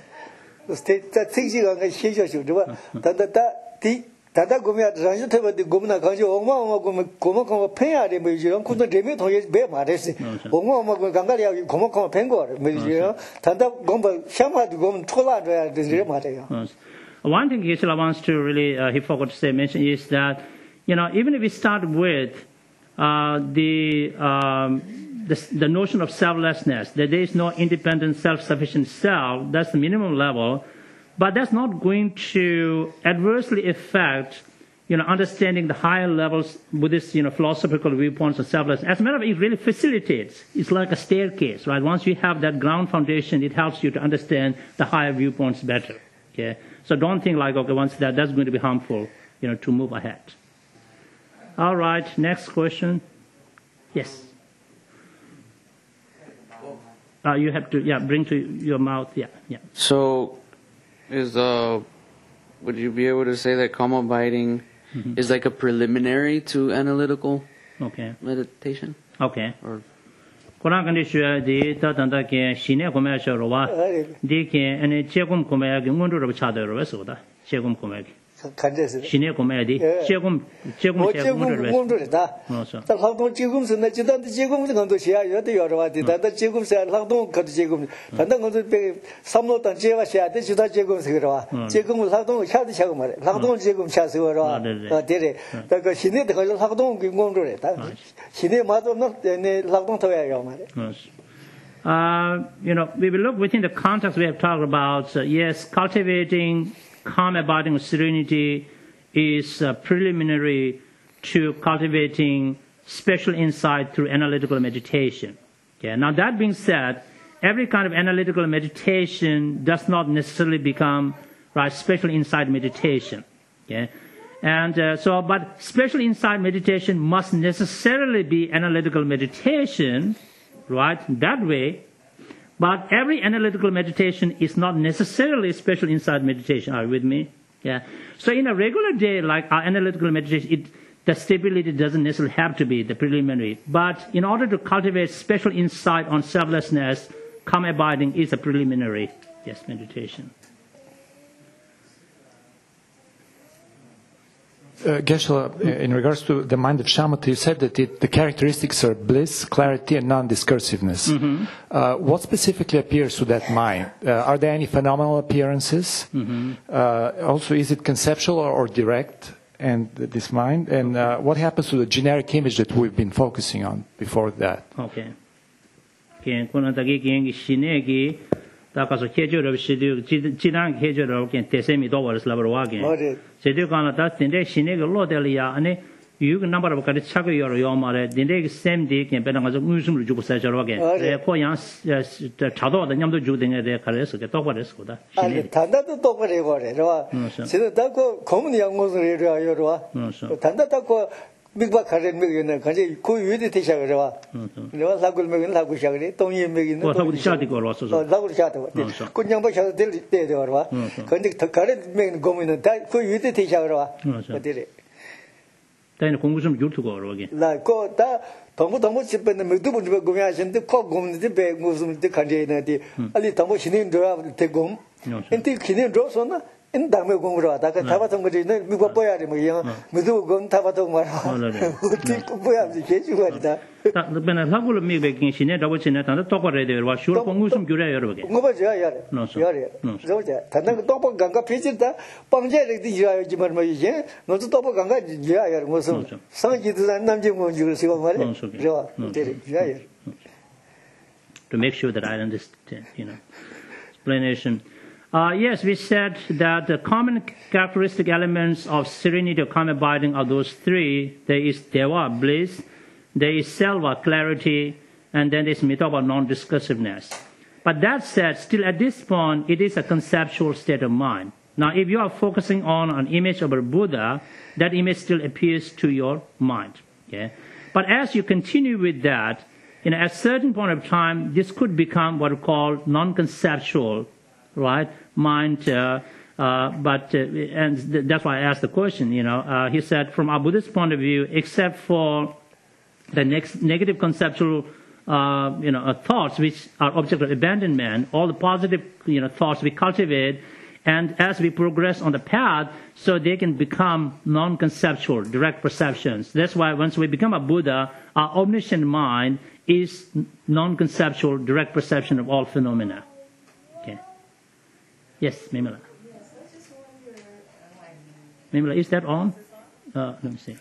다다 고미야 장시 태버디 고문나 강시 엉마 엉마 고마 고마 고마 팽야리 뭐 이런 군도 레미 통해 매 말했어 엉마 엉마 고 강가리야 고마 고마 팽거 뭐 이런 다다 고마 샤마도 고마 톨라줘야 되지 말이에요. One thing Geshe-la wants to really, uh, he forgot to say, mention is that, you know, even if we start with uh, the, um, the the notion of selflessness, that there is no independent, self-sufficient self, that's the minimum level. But that's not going to adversely affect, you know, understanding the higher levels Buddhist, you know, philosophical viewpoints of selflessness. As a matter of fact, it really facilitates. It's like a staircase, right? Once you have that ground foundation, it helps you to understand the higher viewpoints better. Okay, so don't think like, okay, once that that's going to be harmful, you know, to move ahead. All right, next question. Yes. Uh, you have to, yeah, bring to your mouth, yeah, yeah. So. Is uh, would you be able to say that calm abiding mm-hmm. is like a preliminary to analytical okay. meditation? Okay. Or Quran condition di ta tanda ke shine ko me sho ro wa di ke ane chegum ko me ge ngondu ro cha de ro ba so da chegum ko me shine ko me di chegum chegum chegum ro da ta la dong chegum se na ji da chegum de ngdo xia yo de yo ro wa di da da chegum se la dong ka de chegum da da ngdo be samlo dan je wa xia de ji da chegum se ro wa chegum la dong xia de xia ma le la dong chegum xia se ro wa da de le da ga shine de la dong ge ngdo re da shine ma do no ne la dong to ya yo ma Uh, you know, we will look within the context we have talked about. Uh, yes, cultivating calm abiding serenity is uh, preliminary to cultivating special insight through analytical meditation. Okay. Now, that being said, every kind of analytical meditation does not necessarily become right special insight meditation. Okay. And uh, so, but special insight meditation must necessarily be analytical meditation. Right, that way, but every analytical meditation is not necessarily special insight meditation. Are you with me? Yeah. So in a regular day, like our analytical meditation, it, the stability doesn't necessarily have to be the preliminary. But in order to cultivate special insight on selflessness, calm abiding is a preliminary, yes, meditation. Uh, Geshe-la, in regards to the mind of shamatha, you said that it, the characteristics are bliss, clarity, and non-discursiveness. Mm-hmm. Uh, what specifically appears to that mind? Uh, are there any phenomenal appearances? Mm-hmm. Uh, also, is it conceptual or, or direct? And this mind, and uh, what happens to the generic image that we've been focusing on before that? Okay. Okay. Da kaso kejo ro shidu jidan kejo ro ken tesemi do waris la ro wa gen. Sedu kana da tinde shine ge lo de ya ane 육 number of 가지 차고 여러 요 말에 딘데 샘디 게 배는 가서 무슨을 주고 사셔 와게 에 코양 자도도 냠도 주고 되게 돼 가려서 게 똑바로서 보다 아니 단다도 똑바로 거래 저 지금 다고 고문 양모를 해야 요로 단다 다고 미국 가는 미국은 가지 그 위에 대셔 그래와 내가 사글 먹는 사고 시작이 동이 먹는 또 사고 시작이 걸어서 사고 시작도 그냥 뭐 시작 될 때도 그래와 근데 더 가는 먹는 고문은 다그 위에 대셔 그래와 어디래 다이는 공부 좀 유튜브 그러게 나고다 동부 동부 집에는 뭐도 못 고민하시는데 꼭 고민인데 배 무슨 데 간제는데 알리 동부 신인 들어 대공 근데 신인 들어서나 인 다음에 공부를 하다 그 타바통 거지는 미국 보야 돼 뭐야 무도 건 타바통 말아 어디 보야 돼 제주가리다 다 너는 사고를 미백인 신에 더버치네 단도 똑바로 돼요 와 슈로 공부 좀 줄여 여러분 공부 저 야래 야래 저자 단단 똑바 간가 피진다 빵제를 뒤야지 말 이제 너도 똑바 간가 야야 무슨 상지도 남지 뭐 지금 시간 말이야 저 야야 to make sure that I understand you know explanation. Uh, yes, we said that the common characteristic elements of serenity or calm abiding are those three. There is deva, bliss, there is selva, clarity, and then there is mitaba, non-discursiveness. But that said, still at this point, it is a conceptual state of mind. Now, if you are focusing on an image of a Buddha, that image still appears to your mind. Okay? But as you continue with that, you know, at a certain point of time, this could become what we call non-conceptual, right? Mind, uh, uh, but, uh, and th- that's why I asked the question, you know, uh, he said from our Buddhist point of view, except for the next negative conceptual, uh, you know, uh, thoughts which are object of abandonment, all the positive, you know, thoughts we cultivate, and as we progress on the path, so they can become non-conceptual, direct perceptions. That's why once we become a Buddha, our omniscient mind is non-conceptual, direct perception of all phenomena. Yes, Mimala. Yes, I just wonder, uh, Mimala, is that on? Uh, let me see.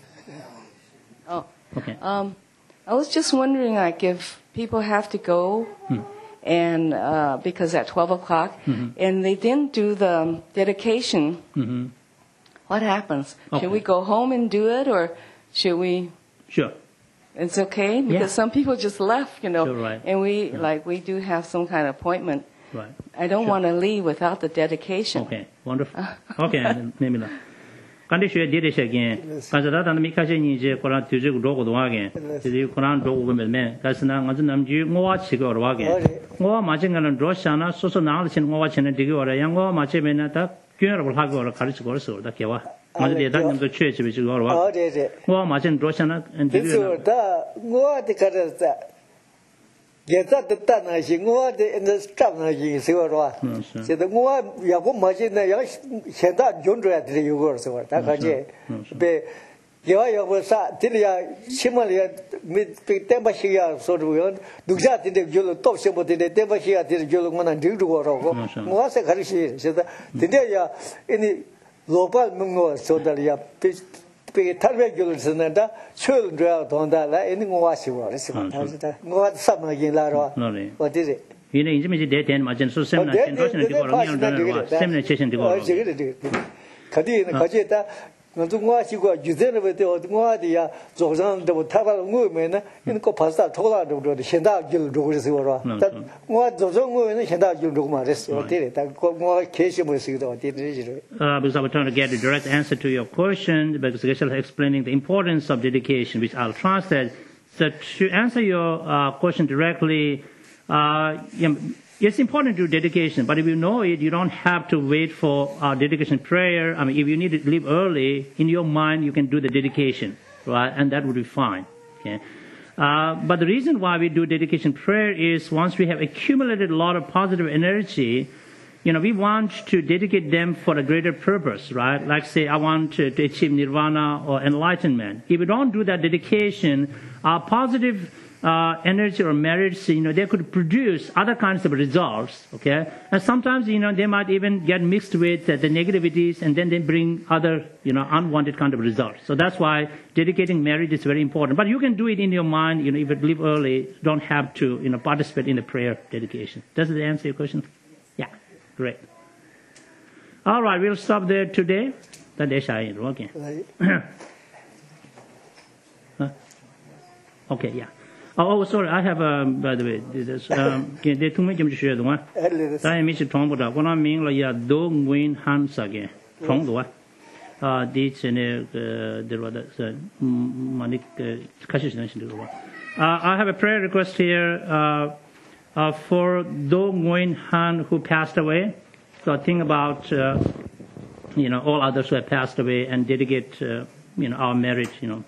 Oh, okay. Um, I was just wondering, like, if people have to go, hmm. and uh, because at twelve o'clock, mm-hmm. and they didn't do the dedication, mm-hmm. what happens? Okay. Should we go home and do it, or should we? Sure. It's okay because yeah. some people just left, you know, sure, right. and we yeah. like we do have some kind of appointment. Right. I don't sure. want to leave without the dedication. Okay, wonderful. Okay, Mimila. Condition did it again. Kazada and Mikaji, Koran to Rogo again. The Koran Rogo men, Kasana, Namju, Moachi or Wagon. Moa Majingan and Roshana, so knowledge and watching a digger or a young Machimenata, curable hug or a courage or so, the Kiwa. Must be a done the church which you go. Moa Majin Roshana and Digger. What the cutter get that the tan I see what in the strap I see what was. So the more you have machine, said that John Red, you were so that I be. You was Tilia, similar mid Tempashia, so we want do that in the Jolo top symbol in the Tempashia, the Jolo and do or was a Harishi. So the day any local mungo so that you have be targeted and that children on that any washi was what some again Lara. What is it? You know, intimacy dead and Majin so similar similar session to go. Kadi Kajeta. Nunga시고 주제는부터 어디야 조선도 타발 무면은 이거 파스타 토라도 현다 길도 그래서라. 뭐 조선은 현다 길도 말했어. 어디래? 뭐 계시면 쓰기도 어디지? Uh because I was trying to get a direct answer to your question because Geshe explaining the importance of dedication which I'll translate. So to answer your uh, question directly, uh it's important to do dedication, but if you know it, you don't have to wait for uh, dedication prayer. I mean, if you need to leave early, in your mind, you can do the dedication, right? And that would be fine. Okay. Uh, but the reason why we do dedication prayer is once we have accumulated a lot of positive energy, you know, we want to dedicate them for a greater purpose, right? Like say, I want to, to achieve nirvana or enlightenment. If we don't do that dedication, our positive Uh, energy or merits, you know, they could produce other kinds of results, okay? And sometimes, you know, they might even get mixed with uh, the negativities and then they bring other, you know, unwanted kind of results. So that's why dedicating merit is very important. But you can do it in your mind, you know, if you leave early, don't have to, you know, participate in the prayer dedication. Does that answer your question? Yeah, great. All right, we'll stop there today. Okay. Okay, yeah. Oh, oh, sorry. I have, um, by the way, this, um, they told me to share the one. I miss it. What I mean, like, yeah, don't win hands again. From the one. Uh, this and uh, there was a Manik uh, I have a prayer request here uh, uh, for Do Nguyen Han who passed away. So I think about uh, you know all others who have passed away and dedicate uh, you know our marriage. You know.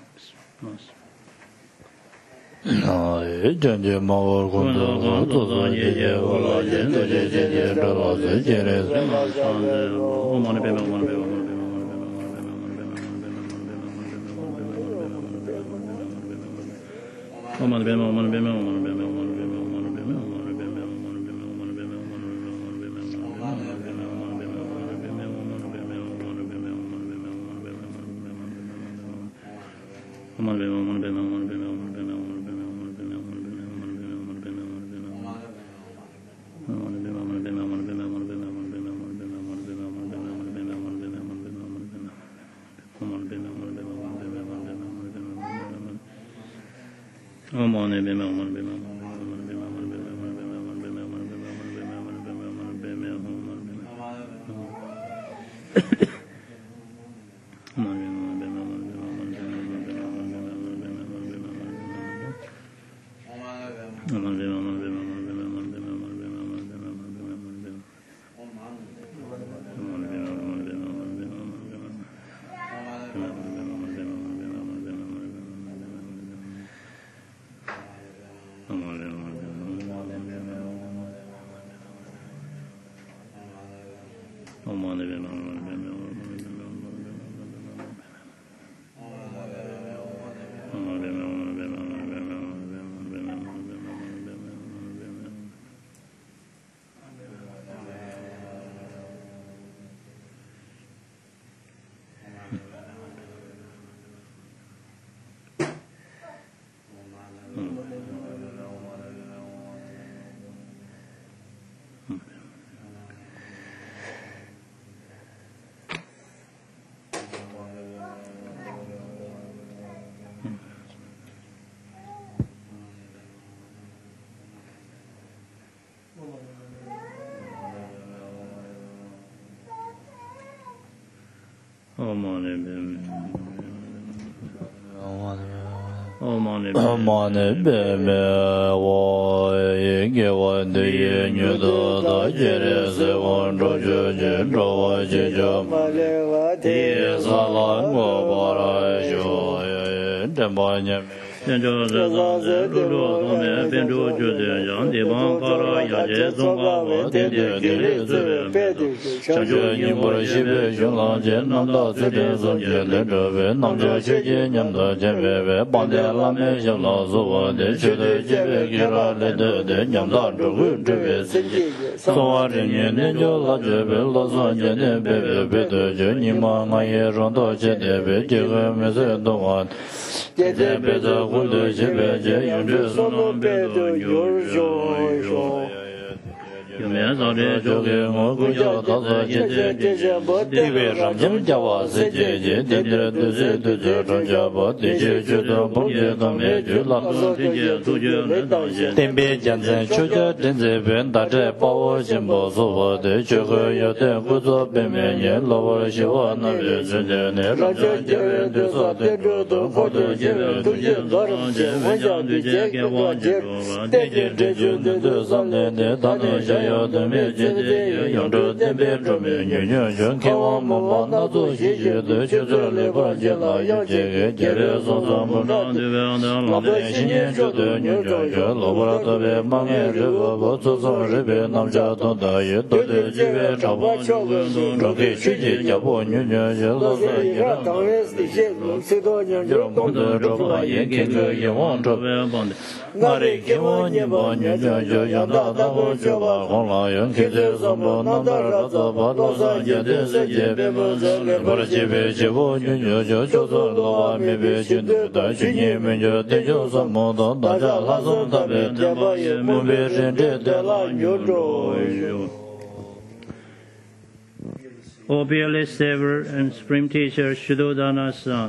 O fearless Savior and Supreme Teacher Shuddhodana Son,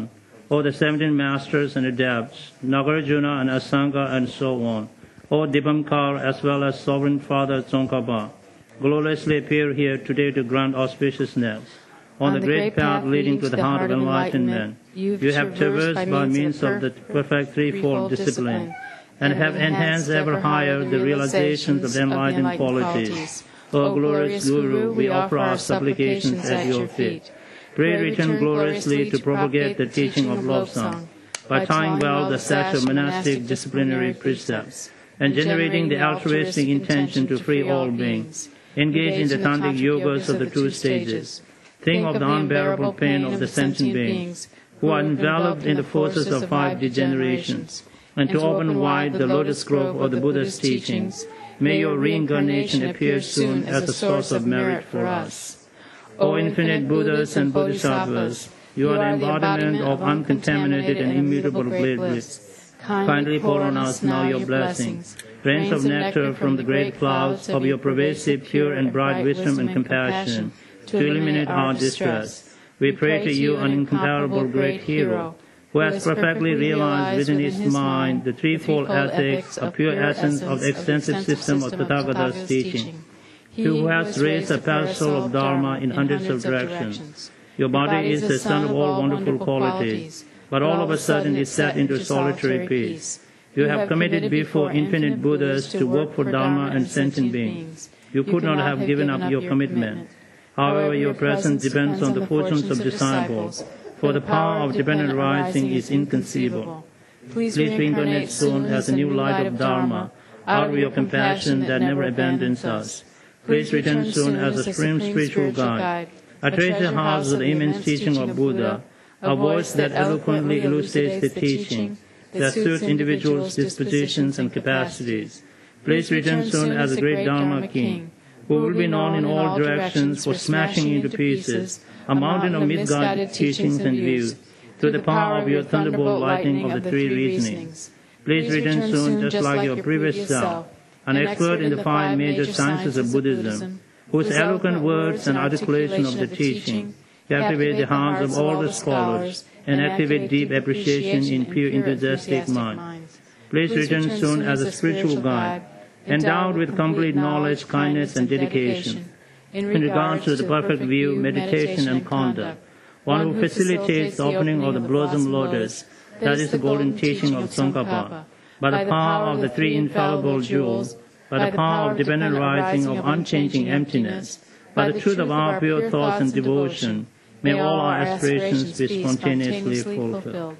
or the seventeen masters and adepts, Nagarjuna and Asanga and so on, or Dibamkar as well as Sovereign Father Tsongkhapa, gloriously appear here today to grant auspiciousness. On, on the, the great path leading to the heart of enlightenment, you have traversed by means of the perfect threefold discipline, and have enhanced ever higher the realizations of the enlightened qualities. O glorious Guru, we offer our supplications at your feet. Pray return gloriously to propagate the teaching of love song, by tying well the sash of monastic disciplinary precepts, and generating the altruistic intention to free all beings. Engage in the tantric yogas of the two stages. Think of the unbearable pain of the sentient beings who are enveloped in the forces of five degenerations, and to open wide the lotus grove of the Buddha's teachings. May your reincarnation appear soon as a source of merit for us. O infinite Buddhas and Bodhisattvas, you are the embodiment of uncontaminated and immutable bliss. Kindly pour on us now your blessings, rains of nectar from the great clouds of your pervasive, pure and bright wisdom and compassion, to illuminate our distress. We pray to you, an incomparable great hero, who has perfectly realized within his mind the threefold ethics, a pure essence of the extensive system of Tathagata's teaching. He who has raised a pedestal of Dharma in hundreds of directions. Your body is the sun of all wonderful qualities, but all of a sudden is set into solitary peace. You have committed before infinite Buddhas to work for Dharma and sentient beings. You could not have given up your commitment. However, your presence depends on the fortunes of disciples, for the power of dependent rising is inconceivable. Please reincarnate soon as a new light of Dharma, out of your compassion that never abandons us. Please return soon as a supreme spiritual guide, a treasure house of the immense teaching of Buddha, a voice that eloquently elucidates the teaching, that suits individuals' dispositions and capacities. Please return soon as a great Dharma king, who will be known in all directions for smashing into pieces a mountain of misguided teachings and views, through the power of your thunderbolt lightning of the three reasonings. Please return soon just like your previous self, an expert in the five major sciences of Buddhism, whose eloquent words and articulation of the teaching captivate the hearts of all the scholars and activate deep appreciation in pure enthusiastic minds. Please return soon as a spiritual guide, endowed with complete knowledge, kindness, and dedication, in regard to the perfect view, meditation, and conduct, one who facilitates the opening of the blossom lotus, that is the golden teaching of Tsongkhapa, by the power of the three infallible jewels, by the power of dependent rising of unchanging emptiness, by the truth of our pure thoughts and devotion, may all our aspirations be spontaneously fulfilled.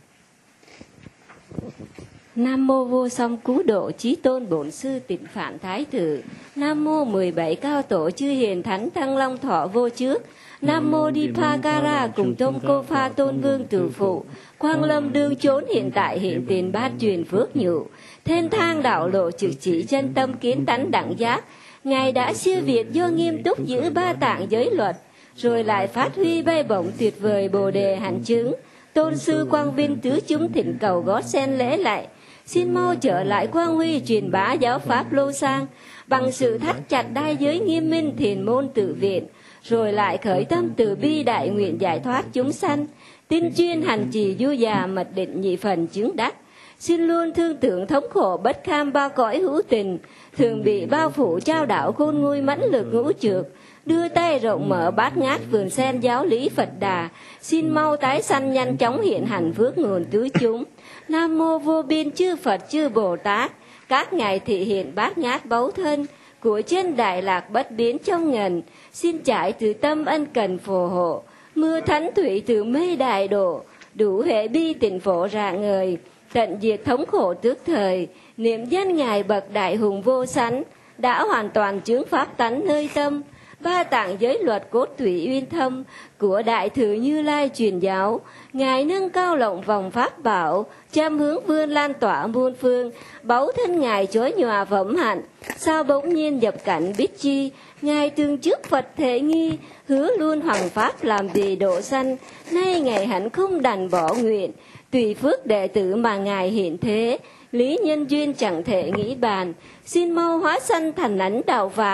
Nam mô Vô Song Cứu Độ Chí Tôn Bổn Sư Tịnh Phạn Thái Tử. Nam mô mười bảy cao tổ chư hiền thánh Thăng Long Thọ Vô Trước. Nam mô Dipakara cùng Tôn Cô Pha Tôn Vương Tử Phụ. Quang Lâm đương chốn hiện tại hiện tiền bát truyền phước nhụ. Thênh thang đạo lộ trực chỉ chân tâm kiến tánh đẳng giác. Ngài đã siêu việt do nghiêm túc giữ ba tạng giới luật, rồi lại phát huy bay bổng tuyệt vời bồ đề hạnh chứng. Tôn sư Quang Vinh tứ chúng thỉnh cầu gót sen lễ lại. Xin mau trở lại quang huy truyền bá giáo pháp lô sang, bằng sự thắt chặt đai giới nghiêm minh thiền môn tự viện, rồi lại khởi tâm từ bi đại nguyện giải thoát chúng sanh, tin chuyên hành trì du già mật định nhị phần chứng đắc. Xin luôn thương tưởng thống khổ bất kham ba cõi hữu tình, thường bị bao phủ trao đảo khôn nguôi mãnh lực ngũ trược, đưa tay rộng mở bát ngát vườn sen giáo lý Phật Đà. Xin mau tái sanh nhanh chóng hiện hành phước nguồn tứ chúng. Nam mô vô biên chư Phật chư Bồ Tát, các ngài thị hiện bát ngát báu thân của chân Đại Lạc bất biến trong ngần. Xin trải từ tâm ân cần phù hộ, mưa thánh thủy từ mây đại độ, đủ hệ bi tình phổ rạng ngời, tận diệt thống khổ tước thời. Niệm danh ngài bậc đại hùng vô sánh, đã hoàn toàn chứng pháp tánh nơi tâm. Ba tạng giới luật cốt tủy uyên thâm của Đại Thừa Như Lai truyền giáo, ngài nâng cao lộng vòng pháp bảo, trăm hướng vươn lan tỏa muôn phương. Báu thân ngài chói nhòa phẩm hạnh, sao bỗng nhiên nhập cảnh biết chi. Ngài tương trước Phật thể nghi, hứa luôn hoằng pháp làm vì độ sanh. Nay ngài hạnh không đành bỏ nguyện, tùy phước đệ tử mà ngài hiện thế. Lý nhân duyên chẳng thể nghĩ bàn, xin mau hóa sanh thành ánh đạo vàng,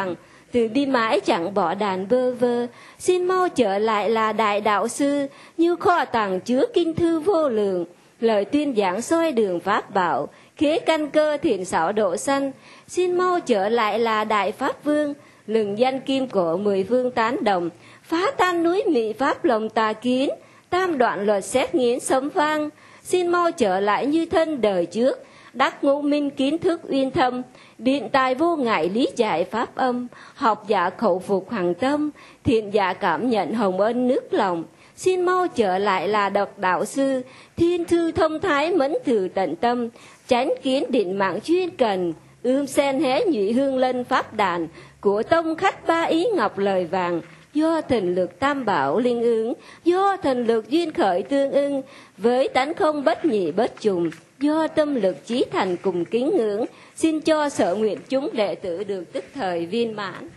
từ đi mãi chẳng bỏ đàn bơ vơ. Xin mau trở lại là đại đạo sư, như kho tàng chứa kinh thư vô lượng. Lời tuyên giảng soi đường pháp bảo, khế căn cơ thiện xảo độ sanh. Xin mau trở lại là đại pháp vương, lừng danh kim cổ mười phương tán đồng. Phá tan núi mị pháp lòng tà kiến, tam đoạn luật xét nghiến sấm vang. Xin mau trở lại như thân đời trước, đắc ngũ minh kiến thức uyên thâm. Biện tài vô ngại lý giải pháp âm, học giả khẩu phục hằng tâm. Thiện giả cảm nhận hồng ân nước lòng. Xin mau trở lại là độc đạo sư, thiên thư thông thái mẫn thử tận tâm. Chánh kiến định mạng chuyên cần, ươm sen hé nhụy hương lân pháp đàn. Của tông khách ba ý ngọc lời vàng, do thần lực tam bảo linh ứng, do thần lực duyên khởi tương ưng, với tánh không bất nhị bất trùng, do tâm lực chí thành cùng kính ngưỡng. Xin cho sở nguyện chúng đệ tử được tức thời viên mãn.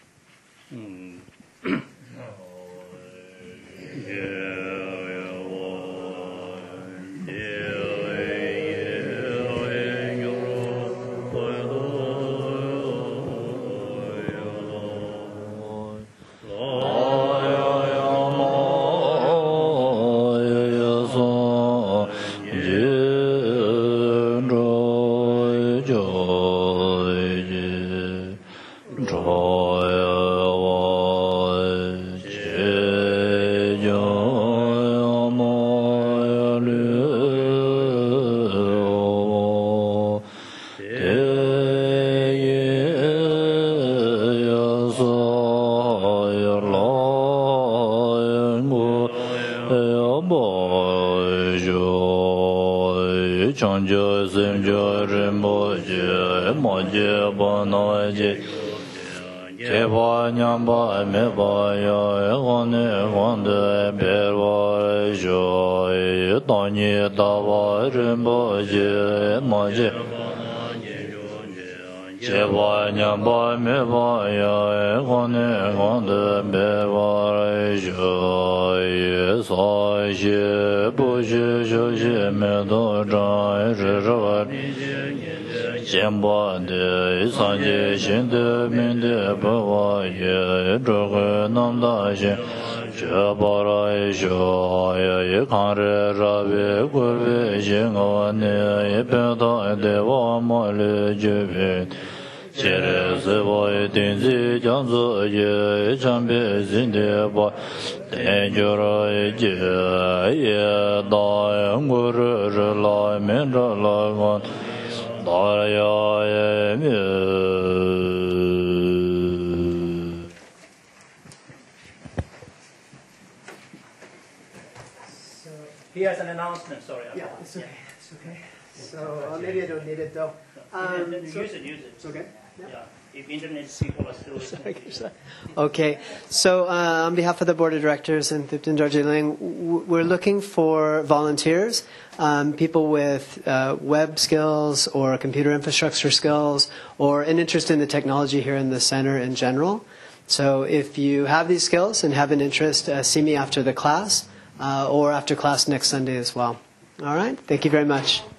He has an announcement, sorry. Yeah, it's okay. It's okay. So uh, maybe I don't need it though. Um, use so, it, use it. It's okay. Yeah. If internet people are still listening. Okay. So uh, on behalf of the board of directors and Thupten Darjeeling, w- we're looking for volunteers, um, people with uh, web skills or computer infrastructure skills or an interest in the technology here in the center in general. So if you have these skills and have an interest, uh, see me after the class uh, or after class next Sunday as well. All right. Thank you very much.